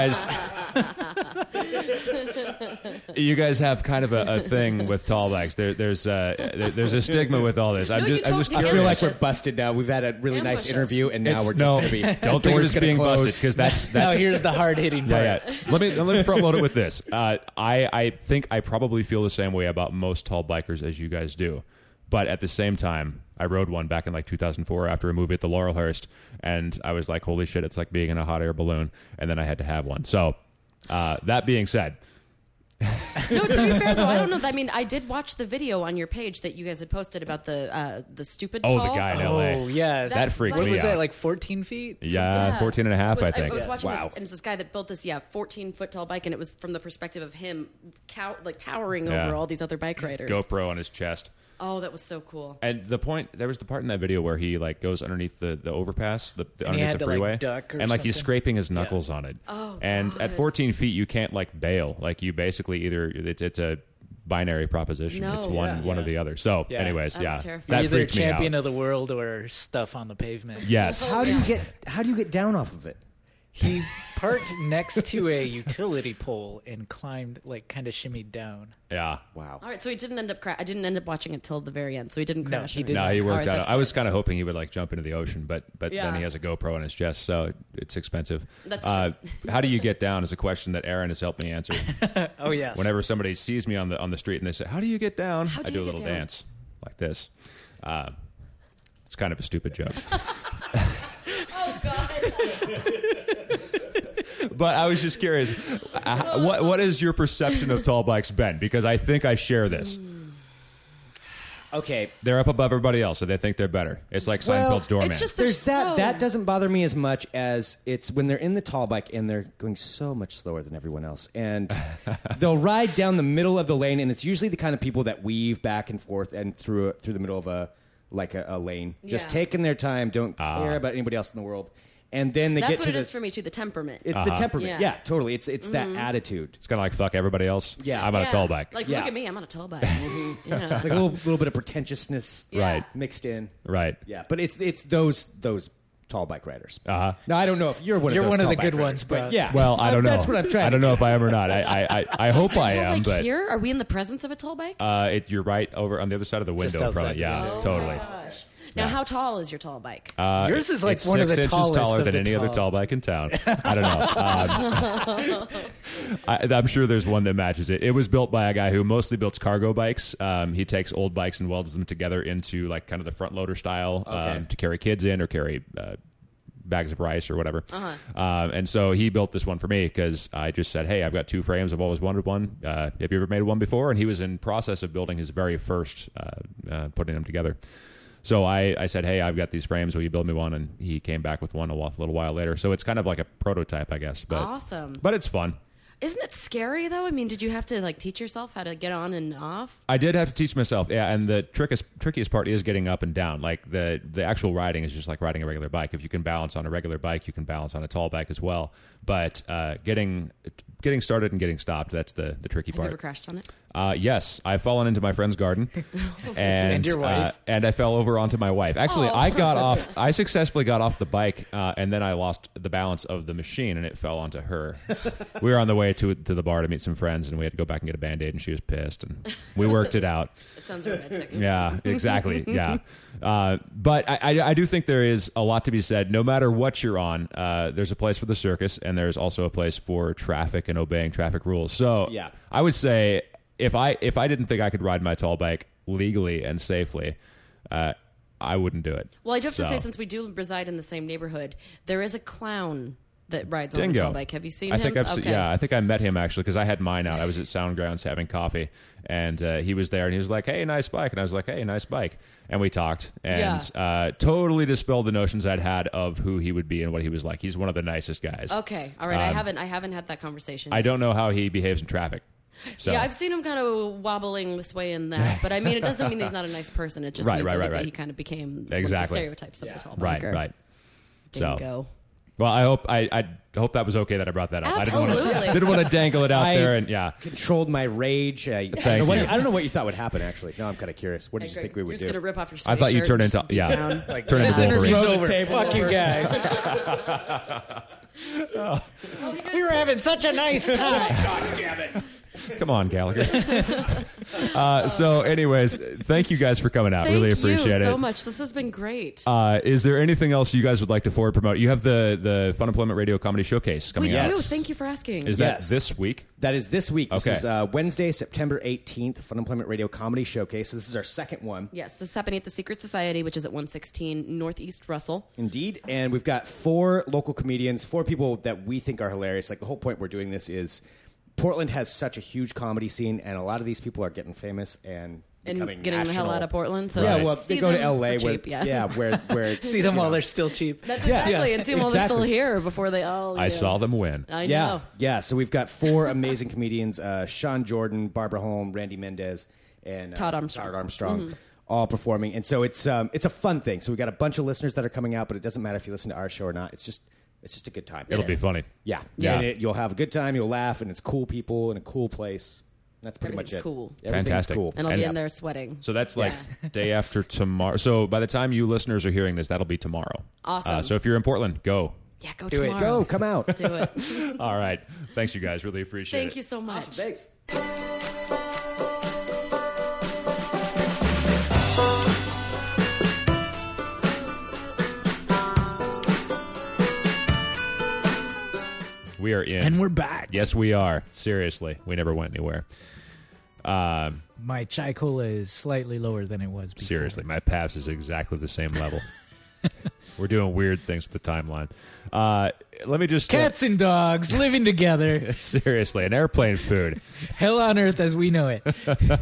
Speaker 1: you guys have kind of a thing with tall bikes. There's a stigma with all this. I'm
Speaker 3: No,
Speaker 1: just
Speaker 3: you
Speaker 1: curious.
Speaker 4: I feel like we're busted now. We've had a really nice
Speaker 3: Ambush us.
Speaker 4: interview, and now
Speaker 1: It's-
Speaker 4: we're just
Speaker 1: no,
Speaker 4: going to be.
Speaker 1: don't think
Speaker 4: doors
Speaker 1: it's
Speaker 4: gonna
Speaker 1: being
Speaker 4: close.
Speaker 1: busted because that's
Speaker 2: Now here's the hard hitting part.
Speaker 1: yeah. Let me front load it with this. I think I probably feel the same way about most tall bikers as you guys do, but at the same time, I rode one back in like 2004 after a movie at the Laurelhurst, and I was like, "Holy shit! It's like being in a hot air balloon." And then I had to have one. So that being said,
Speaker 3: No, to be fair though, I don't know. I mean, I did watch the video on your page that you guys had posted about the stupid.
Speaker 1: the
Speaker 3: tall.
Speaker 1: guy in
Speaker 2: Oh,
Speaker 1: LA.
Speaker 2: yes.
Speaker 1: That freaked
Speaker 2: What
Speaker 1: me
Speaker 2: was
Speaker 1: out.
Speaker 2: that, like 14 feet?
Speaker 1: Yeah, 14 and a half, I think.
Speaker 3: I was watching
Speaker 4: Wow.
Speaker 3: this, and it's this guy that built this 14-foot tall bike, and it was from the perspective of him towering
Speaker 1: Yeah.
Speaker 3: over all these other bike riders.
Speaker 1: GoPro on his chest.
Speaker 3: Oh, that was so cool.
Speaker 1: And there was the part in that video where he like goes underneath the overpass,
Speaker 2: he
Speaker 1: underneath
Speaker 2: had
Speaker 1: the
Speaker 2: to, like,
Speaker 1: freeway,
Speaker 2: duck or
Speaker 1: and like he's
Speaker 2: something?
Speaker 1: scraping his knuckles on it.
Speaker 3: Oh,
Speaker 1: and at
Speaker 3: God.
Speaker 1: 14 feet, you can't like bail. Like you basically either it's a binary proposition.
Speaker 3: No.
Speaker 1: It's one or the other. So,
Speaker 2: Yeah.
Speaker 1: anyways,
Speaker 3: That was
Speaker 1: yeah,
Speaker 3: terrifying.
Speaker 1: that
Speaker 2: Either
Speaker 1: freaked me out.
Speaker 2: champion of the world or stuff on the pavement.
Speaker 1: Yes.
Speaker 4: How do you get down off of it?
Speaker 2: He parked next to a utility pole and climbed, like, kind of shimmied down.
Speaker 1: Yeah.
Speaker 4: Wow.
Speaker 3: All right, so he didn't end up. I didn't end up watching it till the very end, so he didn't
Speaker 2: No,
Speaker 3: crash.
Speaker 2: he
Speaker 3: or
Speaker 2: didn't.
Speaker 1: No, he
Speaker 3: anything.
Speaker 1: worked
Speaker 3: All right,
Speaker 1: out.
Speaker 3: that's
Speaker 1: I was
Speaker 3: good.
Speaker 1: kind of hoping he would like jump into the ocean, but then
Speaker 3: Yeah.
Speaker 1: he has a GoPro on his chest, so it's expensive.
Speaker 3: That's
Speaker 1: how do you get down? Is a question that Aaron has helped me answer.
Speaker 2: Oh, yes.
Speaker 1: Whenever somebody sees me on the street and they say, "How do you get down?"
Speaker 3: How
Speaker 1: I
Speaker 3: do
Speaker 1: do a
Speaker 3: you get
Speaker 1: little
Speaker 3: down?
Speaker 1: dance like this. It's kind of a stupid joke,
Speaker 3: Oh God.
Speaker 1: but I was just curious. What is your perception of tall bikes, Ben? Because I think I share this.
Speaker 4: Okay.
Speaker 1: They're up above everybody else, so they think they're better. It's like
Speaker 4: Well,
Speaker 1: Seinfeld's doorman.
Speaker 3: It's just
Speaker 4: There's that.
Speaker 3: so...
Speaker 4: That doesn't bother me as much as it's when they're in the tall bike and they're going so much slower than everyone else, and they'll ride down the middle of the lane, and it's usually the kind of people that weave back and forth and through the middle of a lane, just
Speaker 3: Yeah.
Speaker 4: taking their time, don't care about anybody else in the world, and then they
Speaker 3: That's
Speaker 4: get
Speaker 3: what
Speaker 4: to
Speaker 3: it
Speaker 4: the,
Speaker 3: is for me too. The temperament.
Speaker 4: It's the temperament.
Speaker 3: Yeah.
Speaker 4: Yeah, totally. It's that attitude.
Speaker 1: It's kind of like fuck everybody else.
Speaker 4: Yeah.
Speaker 1: I'm on
Speaker 3: Yeah.
Speaker 1: a tall bike.
Speaker 3: Like,
Speaker 4: Yeah.
Speaker 3: look at me, I'm on a tall bike. Yeah.
Speaker 4: Like a little bit of pretentiousness,
Speaker 3: Yeah.
Speaker 1: Right.
Speaker 4: mixed in.
Speaker 1: Right.
Speaker 4: Yeah, but it's those tall bike riders.
Speaker 1: Uh-huh.
Speaker 4: Now I don't know if you're one
Speaker 2: You're
Speaker 4: of those
Speaker 2: one of
Speaker 4: tall
Speaker 2: the
Speaker 4: bike
Speaker 2: good
Speaker 4: riders,
Speaker 2: ones,
Speaker 4: but
Speaker 2: but-
Speaker 4: yeah.
Speaker 1: Well, I don't know.
Speaker 4: That's what I'm trying.
Speaker 1: I don't know if I am or not. I hope I
Speaker 3: Tall
Speaker 1: am,
Speaker 3: bike
Speaker 1: but
Speaker 3: here? Are we in the presence of a tall bike?
Speaker 1: you're right over on the other side of the window
Speaker 2: Just
Speaker 1: from
Speaker 2: outside
Speaker 1: it.
Speaker 2: the
Speaker 1: Yeah,
Speaker 2: window.
Speaker 3: Oh
Speaker 1: totally.
Speaker 3: my gosh. Now, how tall is your tall bike?
Speaker 2: Yours is like
Speaker 1: it's
Speaker 2: one of
Speaker 1: 6
Speaker 2: the
Speaker 1: inches
Speaker 2: tallest
Speaker 1: taller
Speaker 2: of
Speaker 1: than
Speaker 2: the
Speaker 1: any other
Speaker 2: tall.
Speaker 1: tall bike in town. I don't know. I'm sure there's one that matches it. It was built by a guy who mostly builds cargo bikes. He takes old bikes and welds them together into like kind of the front loader style to carry kids in or carry bags of rice or whatever. And so he built this one for me because I just said, hey, I've got 2 frames. I've always wanted one. Have you ever made one before? And he was in process of building his very first, putting them together. So I said, hey, I've got these frames. Will you build me one? And he came back with one a little while later. So it's kind of like a prototype, I guess. But,
Speaker 3: Awesome.
Speaker 1: But it's fun.
Speaker 3: Isn't it scary, though? I mean, did you have to like teach yourself how to get on and off?
Speaker 1: I did have to teach myself, yeah, and the trickiest part is getting up and down. Like the actual riding is just like riding a regular bike. If you can balance on a regular bike, you can balance on a tall bike as well. But getting started and getting stopped, that's the tricky
Speaker 3: Have
Speaker 1: part.
Speaker 3: you ever crashed on it?
Speaker 1: Yes, I've fallen into my friend's garden, and
Speaker 2: your wife?
Speaker 1: and I fell over onto my wife. Actually,
Speaker 3: Oh.
Speaker 1: I got off. I successfully got off the bike, and then I lost the balance of the machine, and it fell onto her. We were on the way to the bar to meet some friends, and we had to go back and get a Band-Aid, and she was pissed, and we worked it out.
Speaker 3: It sounds romantic.
Speaker 1: Yeah, exactly. Yeah, but I do think there is a lot to be said. No matter what you're on, there's a place for the circus, and there's also a place for traffic and obeying traffic rules. So
Speaker 4: Yeah.
Speaker 1: I would say if I didn't think I could ride my tall bike legally and safely, I wouldn't do it.
Speaker 3: Well, I do have to
Speaker 1: So-
Speaker 3: say, since we do reside in the same neighborhood, there is a clown that rides on a
Speaker 1: Dingo.
Speaker 3: tall bike. Have you seen
Speaker 1: I
Speaker 3: him?
Speaker 1: think I've
Speaker 3: okay.
Speaker 1: yeah, I think I met him actually because I had mine out. I was at Soundgrounds having coffee, and he was there, and he was like, "Hey, nice bike," and I was like, "Hey, nice bike," and we talked, and totally dispelled the notions I'd had of who he would be and what he was like. He's one of the nicest guys.
Speaker 3: Okay, all right. I haven't had that conversation.
Speaker 1: I don't know how he behaves in traffic. So.
Speaker 3: Yeah, I've seen him kind of wobbling this way and that, but I mean, it doesn't mean he's not a nice person. It just
Speaker 1: Right,
Speaker 3: means
Speaker 1: right,
Speaker 3: I
Speaker 1: right,
Speaker 3: think that
Speaker 1: right.
Speaker 3: he kind of became one of the
Speaker 1: Exactly.
Speaker 3: stereotypes of the tall
Speaker 1: Right,
Speaker 3: biker.
Speaker 1: right.
Speaker 3: Dingo.
Speaker 1: So, well, I hope that was okay that I brought that up.
Speaker 3: Absolutely.
Speaker 1: I didn't want to dangle it out there, and yeah.
Speaker 4: Controlled my rage.
Speaker 1: Thank
Speaker 4: I
Speaker 1: you.
Speaker 4: don't know what you thought would happen, actually. No, I'm kind of curious. What did you
Speaker 3: Great.
Speaker 4: think we
Speaker 3: You're
Speaker 4: would
Speaker 3: just
Speaker 4: do?
Speaker 3: gonna rip off your
Speaker 1: I thought you
Speaker 3: sweatshirt
Speaker 1: turned
Speaker 3: and
Speaker 1: into
Speaker 3: just beat
Speaker 1: yeah,
Speaker 3: down.
Speaker 1: turn into Wolverine.
Speaker 2: Over.
Speaker 4: table
Speaker 2: Fuck you
Speaker 4: over.
Speaker 2: guys. We were having such a nice time.
Speaker 1: Come on, Gallagher. So, anyways, thank you guys for coming out.
Speaker 3: Thank
Speaker 1: really
Speaker 3: you
Speaker 1: appreciate
Speaker 3: so
Speaker 1: it.
Speaker 3: much. This has been great.
Speaker 1: Is there anything else you guys would like to forward promote? You have the Fun Employment Radio Comedy Showcase
Speaker 3: we
Speaker 1: coming
Speaker 3: do.
Speaker 1: out.
Speaker 4: Yes.
Speaker 3: Thank you for asking.
Speaker 1: Is that
Speaker 4: Yes.
Speaker 1: this week?
Speaker 4: That is this week. This
Speaker 1: Okay.
Speaker 4: is Wednesday, September 18th, Fun Employment Radio Comedy Showcase. This is our second one.
Speaker 3: Yes, this is happening at the Secret Society, which is at 116 Northeast Russell.
Speaker 4: Indeed. And we've got 4 local comedians, 4 people that we think are hilarious. Like, the whole point we're doing this is Portland has such a huge comedy scene, and a lot of these people are getting famous and
Speaker 3: And
Speaker 4: becoming
Speaker 3: getting the hell
Speaker 4: national.
Speaker 3: out of Portland. So
Speaker 4: Yeah,
Speaker 3: let's
Speaker 4: well,
Speaker 3: see
Speaker 4: they go to
Speaker 3: them
Speaker 4: L.A.
Speaker 3: for
Speaker 4: where,
Speaker 3: cheap, yeah.
Speaker 4: where
Speaker 2: See them
Speaker 4: you
Speaker 2: while
Speaker 4: know.
Speaker 2: they're still cheap.
Speaker 3: That's exactly. And see them while they're still
Speaker 4: exactly.
Speaker 3: here before they all.
Speaker 1: I saw them win.
Speaker 3: I
Speaker 4: Yeah,
Speaker 3: know.
Speaker 4: yeah. So we've got 4 amazing comedians: Sean Jordan, Barbara Holm, Randy Mendez, and
Speaker 3: Todd Armstrong.
Speaker 4: Todd Armstrong, all performing. And so it's a fun thing. So we got a bunch of listeners that are coming out, but it doesn't matter if you listen to our show or not. It's just a good time.
Speaker 1: It'll be funny.
Speaker 4: Yeah,
Speaker 1: Yeah.
Speaker 4: And you'll have a good time. You'll laugh, and it's cool people in a cool place. That's pretty much
Speaker 3: Everything's
Speaker 4: it.
Speaker 3: cool.
Speaker 4: Everything's
Speaker 1: Fantastic.
Speaker 4: cool.
Speaker 3: And I'll
Speaker 1: And-
Speaker 3: be in there sweating.
Speaker 1: So that's like day after tomorrow. So by the time you listeners are hearing this, that'll be tomorrow.
Speaker 3: Awesome.
Speaker 1: So if you're in Portland, go.
Speaker 3: Yeah, go
Speaker 2: Do it.
Speaker 3: tomorrow.
Speaker 4: Go, come out.
Speaker 3: Do it.
Speaker 1: All right. Thanks, you guys. Really appreciate it.
Speaker 3: Thank you so much.
Speaker 4: Thanks.
Speaker 1: We are in.
Speaker 2: And we're back.
Speaker 1: Yes, we are. Seriously. We never went anywhere.
Speaker 2: My chai cola is slightly lower than it was before.
Speaker 1: Seriously. My Pabst is exactly the same level. We're doing weird things with the timeline. Let me just...
Speaker 2: Cats and dogs living together.
Speaker 1: seriously. An airplane food.
Speaker 2: Hell on earth as we know it.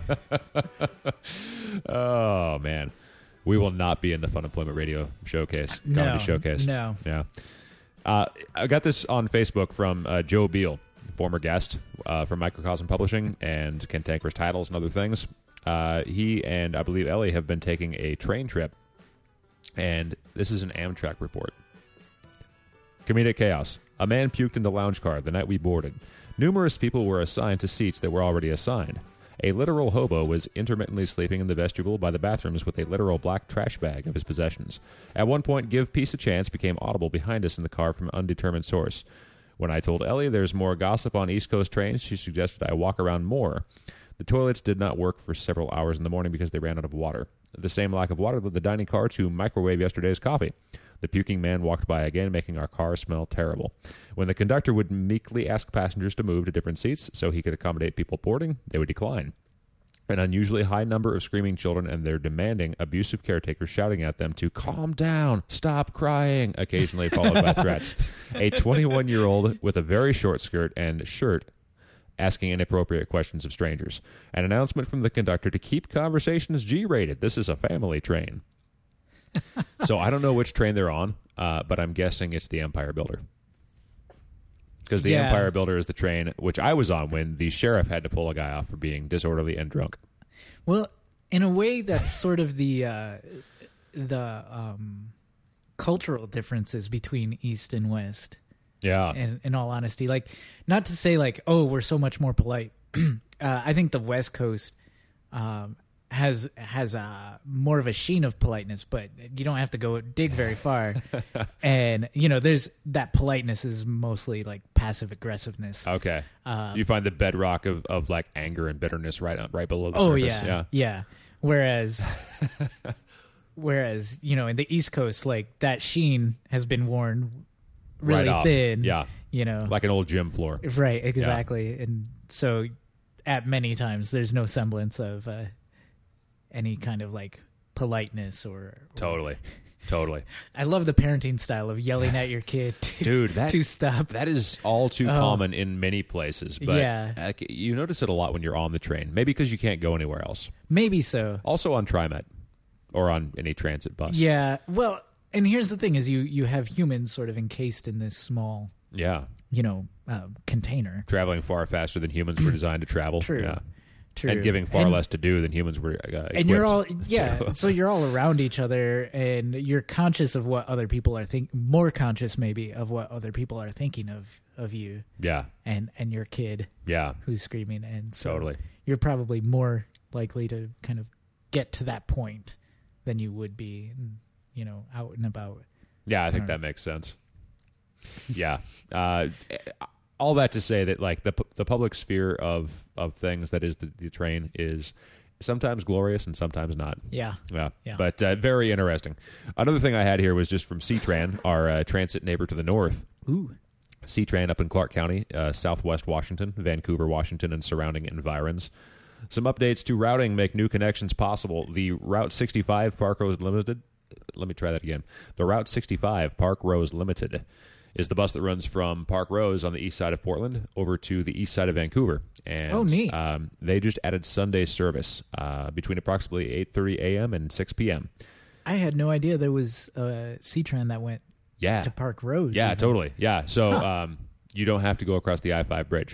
Speaker 1: Oh, man. We will not be in the Fun Employment Radio Showcase.
Speaker 2: No,
Speaker 1: Comedy Showcase.
Speaker 2: no.
Speaker 1: Yeah. I got this on Facebook from Joe Beal, former guest from Microcosm Publishing and Cantankerous Titles and other things. He and I believe Ellie have been taking a train trip, and this is an Amtrak report. Comedic chaos. A man puked in the lounge car the night we boarded. Numerous people were assigned to seats that were already assigned. A literal hobo was intermittently sleeping in the vestibule by the bathrooms with a literal black trash bag of his possessions. At one point, "Give Peace a Chance" became audible behind us in the car from an undetermined source. When I told Ellie there's more gossip on East Coast trains, she suggested I walk around more. The toilets did not work for several hours in the morning because they ran out of water. The same lack of water led the dining car to microwave yesterday's coffee. The puking man walked by again, making our car smell terrible. When the conductor would meekly ask passengers to move to different seats so he could accommodate people boarding, they would decline. An unusually high number of screaming children and their demanding, abusive caretakers shouting at them to calm down, stop crying, occasionally followed by threats. A 21-year-old with a very short skirt and shirt asking inappropriate questions of strangers. An announcement from the conductor to keep conversations G-rated. This is a family train. So I don't know which train they're on, but I'm guessing it's the Empire Builder. Because the Empire Builder is the train which I was on when the sheriff had to pull a guy off for being disorderly and drunk.
Speaker 2: Well, in a way, that's sort of the cultural differences between East and West.
Speaker 1: Yeah.
Speaker 2: In all honesty, like, not to say like, oh, we're so much more polite. I think the West Coast has more of a sheen of politeness, but you don't have to go dig very far. And there's that politeness is mostly like passive aggressiveness.
Speaker 1: Okay. You find the bedrock of like anger and bitterness right below the
Speaker 2: oh
Speaker 1: surface.
Speaker 2: Yeah. Whereas in the East Coast, like, that sheen has been worn really
Speaker 1: right
Speaker 2: thin.
Speaker 1: Yeah. Like an old gym floor.
Speaker 2: Right. Exactly. Yeah. And so at many times there's no semblance of any kind of like politeness or
Speaker 1: Totally.
Speaker 2: I love the parenting style of yelling at your kid to stop.
Speaker 1: That is all too common in many places. But
Speaker 2: Yeah.
Speaker 1: You notice it a lot when you're on the train. Maybe because you can't go anywhere else.
Speaker 2: Maybe so.
Speaker 1: Also on TriMet or on any transit bus.
Speaker 2: Yeah. Well, and here's the thing is you have humans sort of encased in this small,
Speaker 1: Yeah.
Speaker 2: container.
Speaker 1: Traveling far faster than humans were designed to travel.
Speaker 2: True.
Speaker 1: Yeah.
Speaker 2: True.
Speaker 1: And giving far less to do than humans were
Speaker 2: And you're all
Speaker 1: equipped.
Speaker 2: so you're all around each other, and you're conscious of what other people are more conscious maybe of what other people are thinking of you
Speaker 1: Yeah.
Speaker 2: and your kid
Speaker 1: Yeah.
Speaker 2: who's screaming, and so
Speaker 1: Totally.
Speaker 2: you're probably more likely to kind of get to that point than you would be, out and about.
Speaker 1: Yeah, I think that makes sense. Yeah. All that to say that, like, the public sphere of things that is the train is sometimes glorious and sometimes not.
Speaker 2: Yeah.
Speaker 1: Yeah.
Speaker 2: Yeah.
Speaker 1: But very interesting. Another thing I had here was just from C-Tran, our transit neighbor to the north.
Speaker 2: Ooh.
Speaker 1: C-Tran up in Clark County, southwest Washington, Vancouver, Washington, and surrounding environs. Some updates to routing make new connections possible. The Route 65 Park Rose Limited. Let me try that again. The Route 65 Park Rose Limited is the bus that runs from Park Rose on the east side of Portland over to the east side of Vancouver. And
Speaker 2: oh, neat.
Speaker 1: They just added Sunday service between approximately 8:30 a.m. and 6 p.m.
Speaker 2: I had no idea there was a C-Tran that went to Park Rose.
Speaker 1: Yeah,
Speaker 2: even.
Speaker 1: totally. Yeah, so you don't have to go across the I-5 bridge.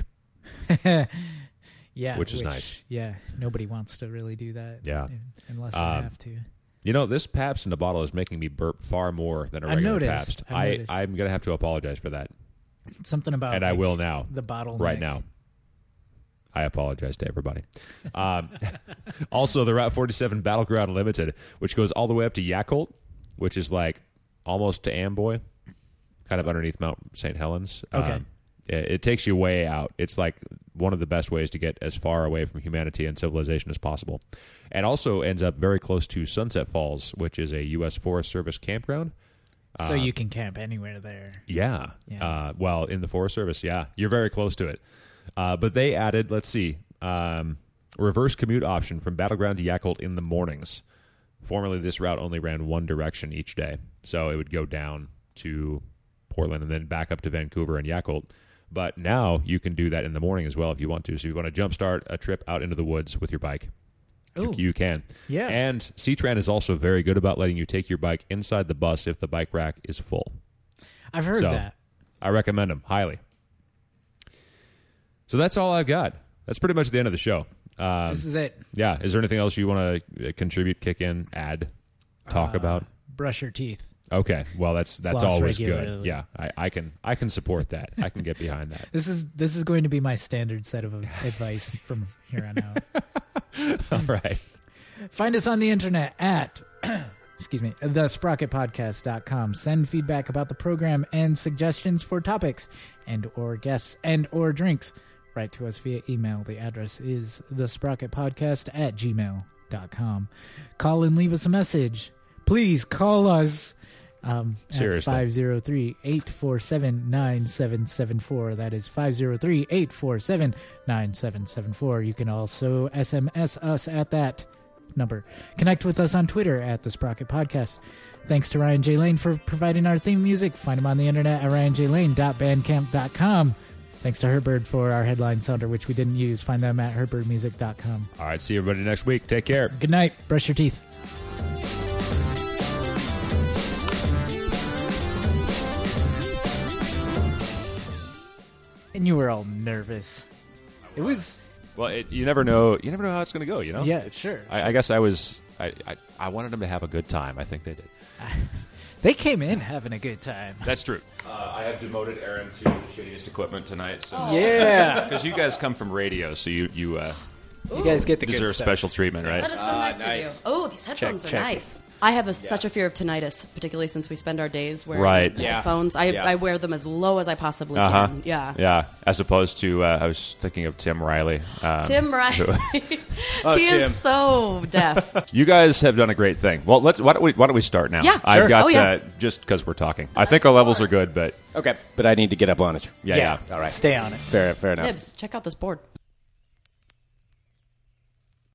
Speaker 2: Yeah,
Speaker 1: which is nice.
Speaker 2: Yeah, nobody wants to really do that.
Speaker 1: Yeah.
Speaker 2: Unless they have to.
Speaker 1: This Pabst in a bottle is making me burp far more than a regular Pabst. I'm going to have to apologize for that.
Speaker 2: Something about
Speaker 1: and I will now.
Speaker 2: The bottle
Speaker 1: right now. I apologize to everybody. Also, the Route 47 Battleground Limited, which goes all the way up to Yakult, which is like almost to Amboy, kind of underneath Mount St. Helens.
Speaker 2: Okay.
Speaker 1: It takes you way out. It's like one of the best ways to get as far away from humanity and civilization as possible. And also ends up very close to Sunset Falls, which is a U.S. Forest Service campground.
Speaker 2: So you can camp anywhere there.
Speaker 1: Yeah. Well, in the Forest Service, yeah. You're very close to it. But they added, let's see, reverse commute option from Battleground to Yakult in the mornings. Formerly, this route only ran one direction each day. So it would go down to Portland and then back up to Vancouver and Yakult. But now you can do that in the morning as well if you want to. So if you want to jumpstart a trip out into the woods with your bike, you can.
Speaker 2: Yeah.
Speaker 1: And C-Tran is also very good about letting you take your bike inside the bus if the bike rack is full.
Speaker 2: I've heard that.
Speaker 1: I recommend them highly. So that's all I've got. That's pretty much the end of the show.
Speaker 2: This is it.
Speaker 1: Yeah. Is there anything else you want to contribute, kick in, add, talk about?
Speaker 2: Brush your teeth.
Speaker 1: Okay, well that's
Speaker 2: Floss
Speaker 1: always
Speaker 2: regularly.
Speaker 1: good. Yeah, I can support that. I can get behind that.
Speaker 2: This is going to be my standard set of advice from here on out.
Speaker 1: All right.
Speaker 2: Find us on the internet at thesprocketpodcast.com. Send feedback about the program and suggestions for topics and or guests and or drinks. write to us via email. The address is thesprocketpodcast@gmail.com. Call and leave us a message. Please call us at
Speaker 1: Seriously.
Speaker 2: 503-847-9774. That is 503-847-9774. You can also SMS us at that number. Connect with us on Twitter at The Sprocket Podcast. Thanks to Ryan J. Lane for providing our theme music. Find him on the internet at ryanjlane.bandcamp.com. Thanks to Herbird for our headline sounder, which we didn't use. Find them at herbirdmusic.com.
Speaker 1: All right, see everybody next week. Take care.
Speaker 2: Good night. Brush your teeth. And you were all nervous. It was...
Speaker 1: Well, you never know. You never know how it's going to go. You know.
Speaker 2: Yeah, sure.
Speaker 1: I guess I was. I wanted them to have a good time. I think they did.
Speaker 2: They came in having a good time.
Speaker 1: That's true. I have demoted Aaron to the shittiest equipment tonight. So
Speaker 2: Yeah.
Speaker 1: because you guys come from radio, so you
Speaker 2: You guys get the good
Speaker 1: deserve
Speaker 2: stuff.
Speaker 1: special treatment, right?
Speaker 3: That is so nice
Speaker 4: nice.
Speaker 3: of you. Oh, these headphones are
Speaker 2: check.
Speaker 3: nice. I have such a fear of tinnitus, particularly since we spend our days wearing
Speaker 1: Right.
Speaker 4: Yeah.
Speaker 3: headphones.
Speaker 4: Yeah.
Speaker 3: I wear them as low as I possibly
Speaker 1: Uh-huh.
Speaker 3: can. Yeah.
Speaker 1: Yeah. As opposed to, I was thinking of Tim Riley.
Speaker 3: Tim Riley.
Speaker 4: Oh,
Speaker 3: he
Speaker 4: Tim.
Speaker 3: is so deaf.
Speaker 1: You guys have done a great thing. Well, why don't we start now?
Speaker 3: Yeah,
Speaker 1: I've
Speaker 3: sure.
Speaker 1: got
Speaker 3: Oh, yeah.
Speaker 1: just because we're talking. I think our levels are good, but
Speaker 4: Okay, but I need to get up on it.
Speaker 1: yeah.
Speaker 4: All right.
Speaker 2: Stay on it.
Speaker 4: Fair enough.
Speaker 3: Nibs, check out this board.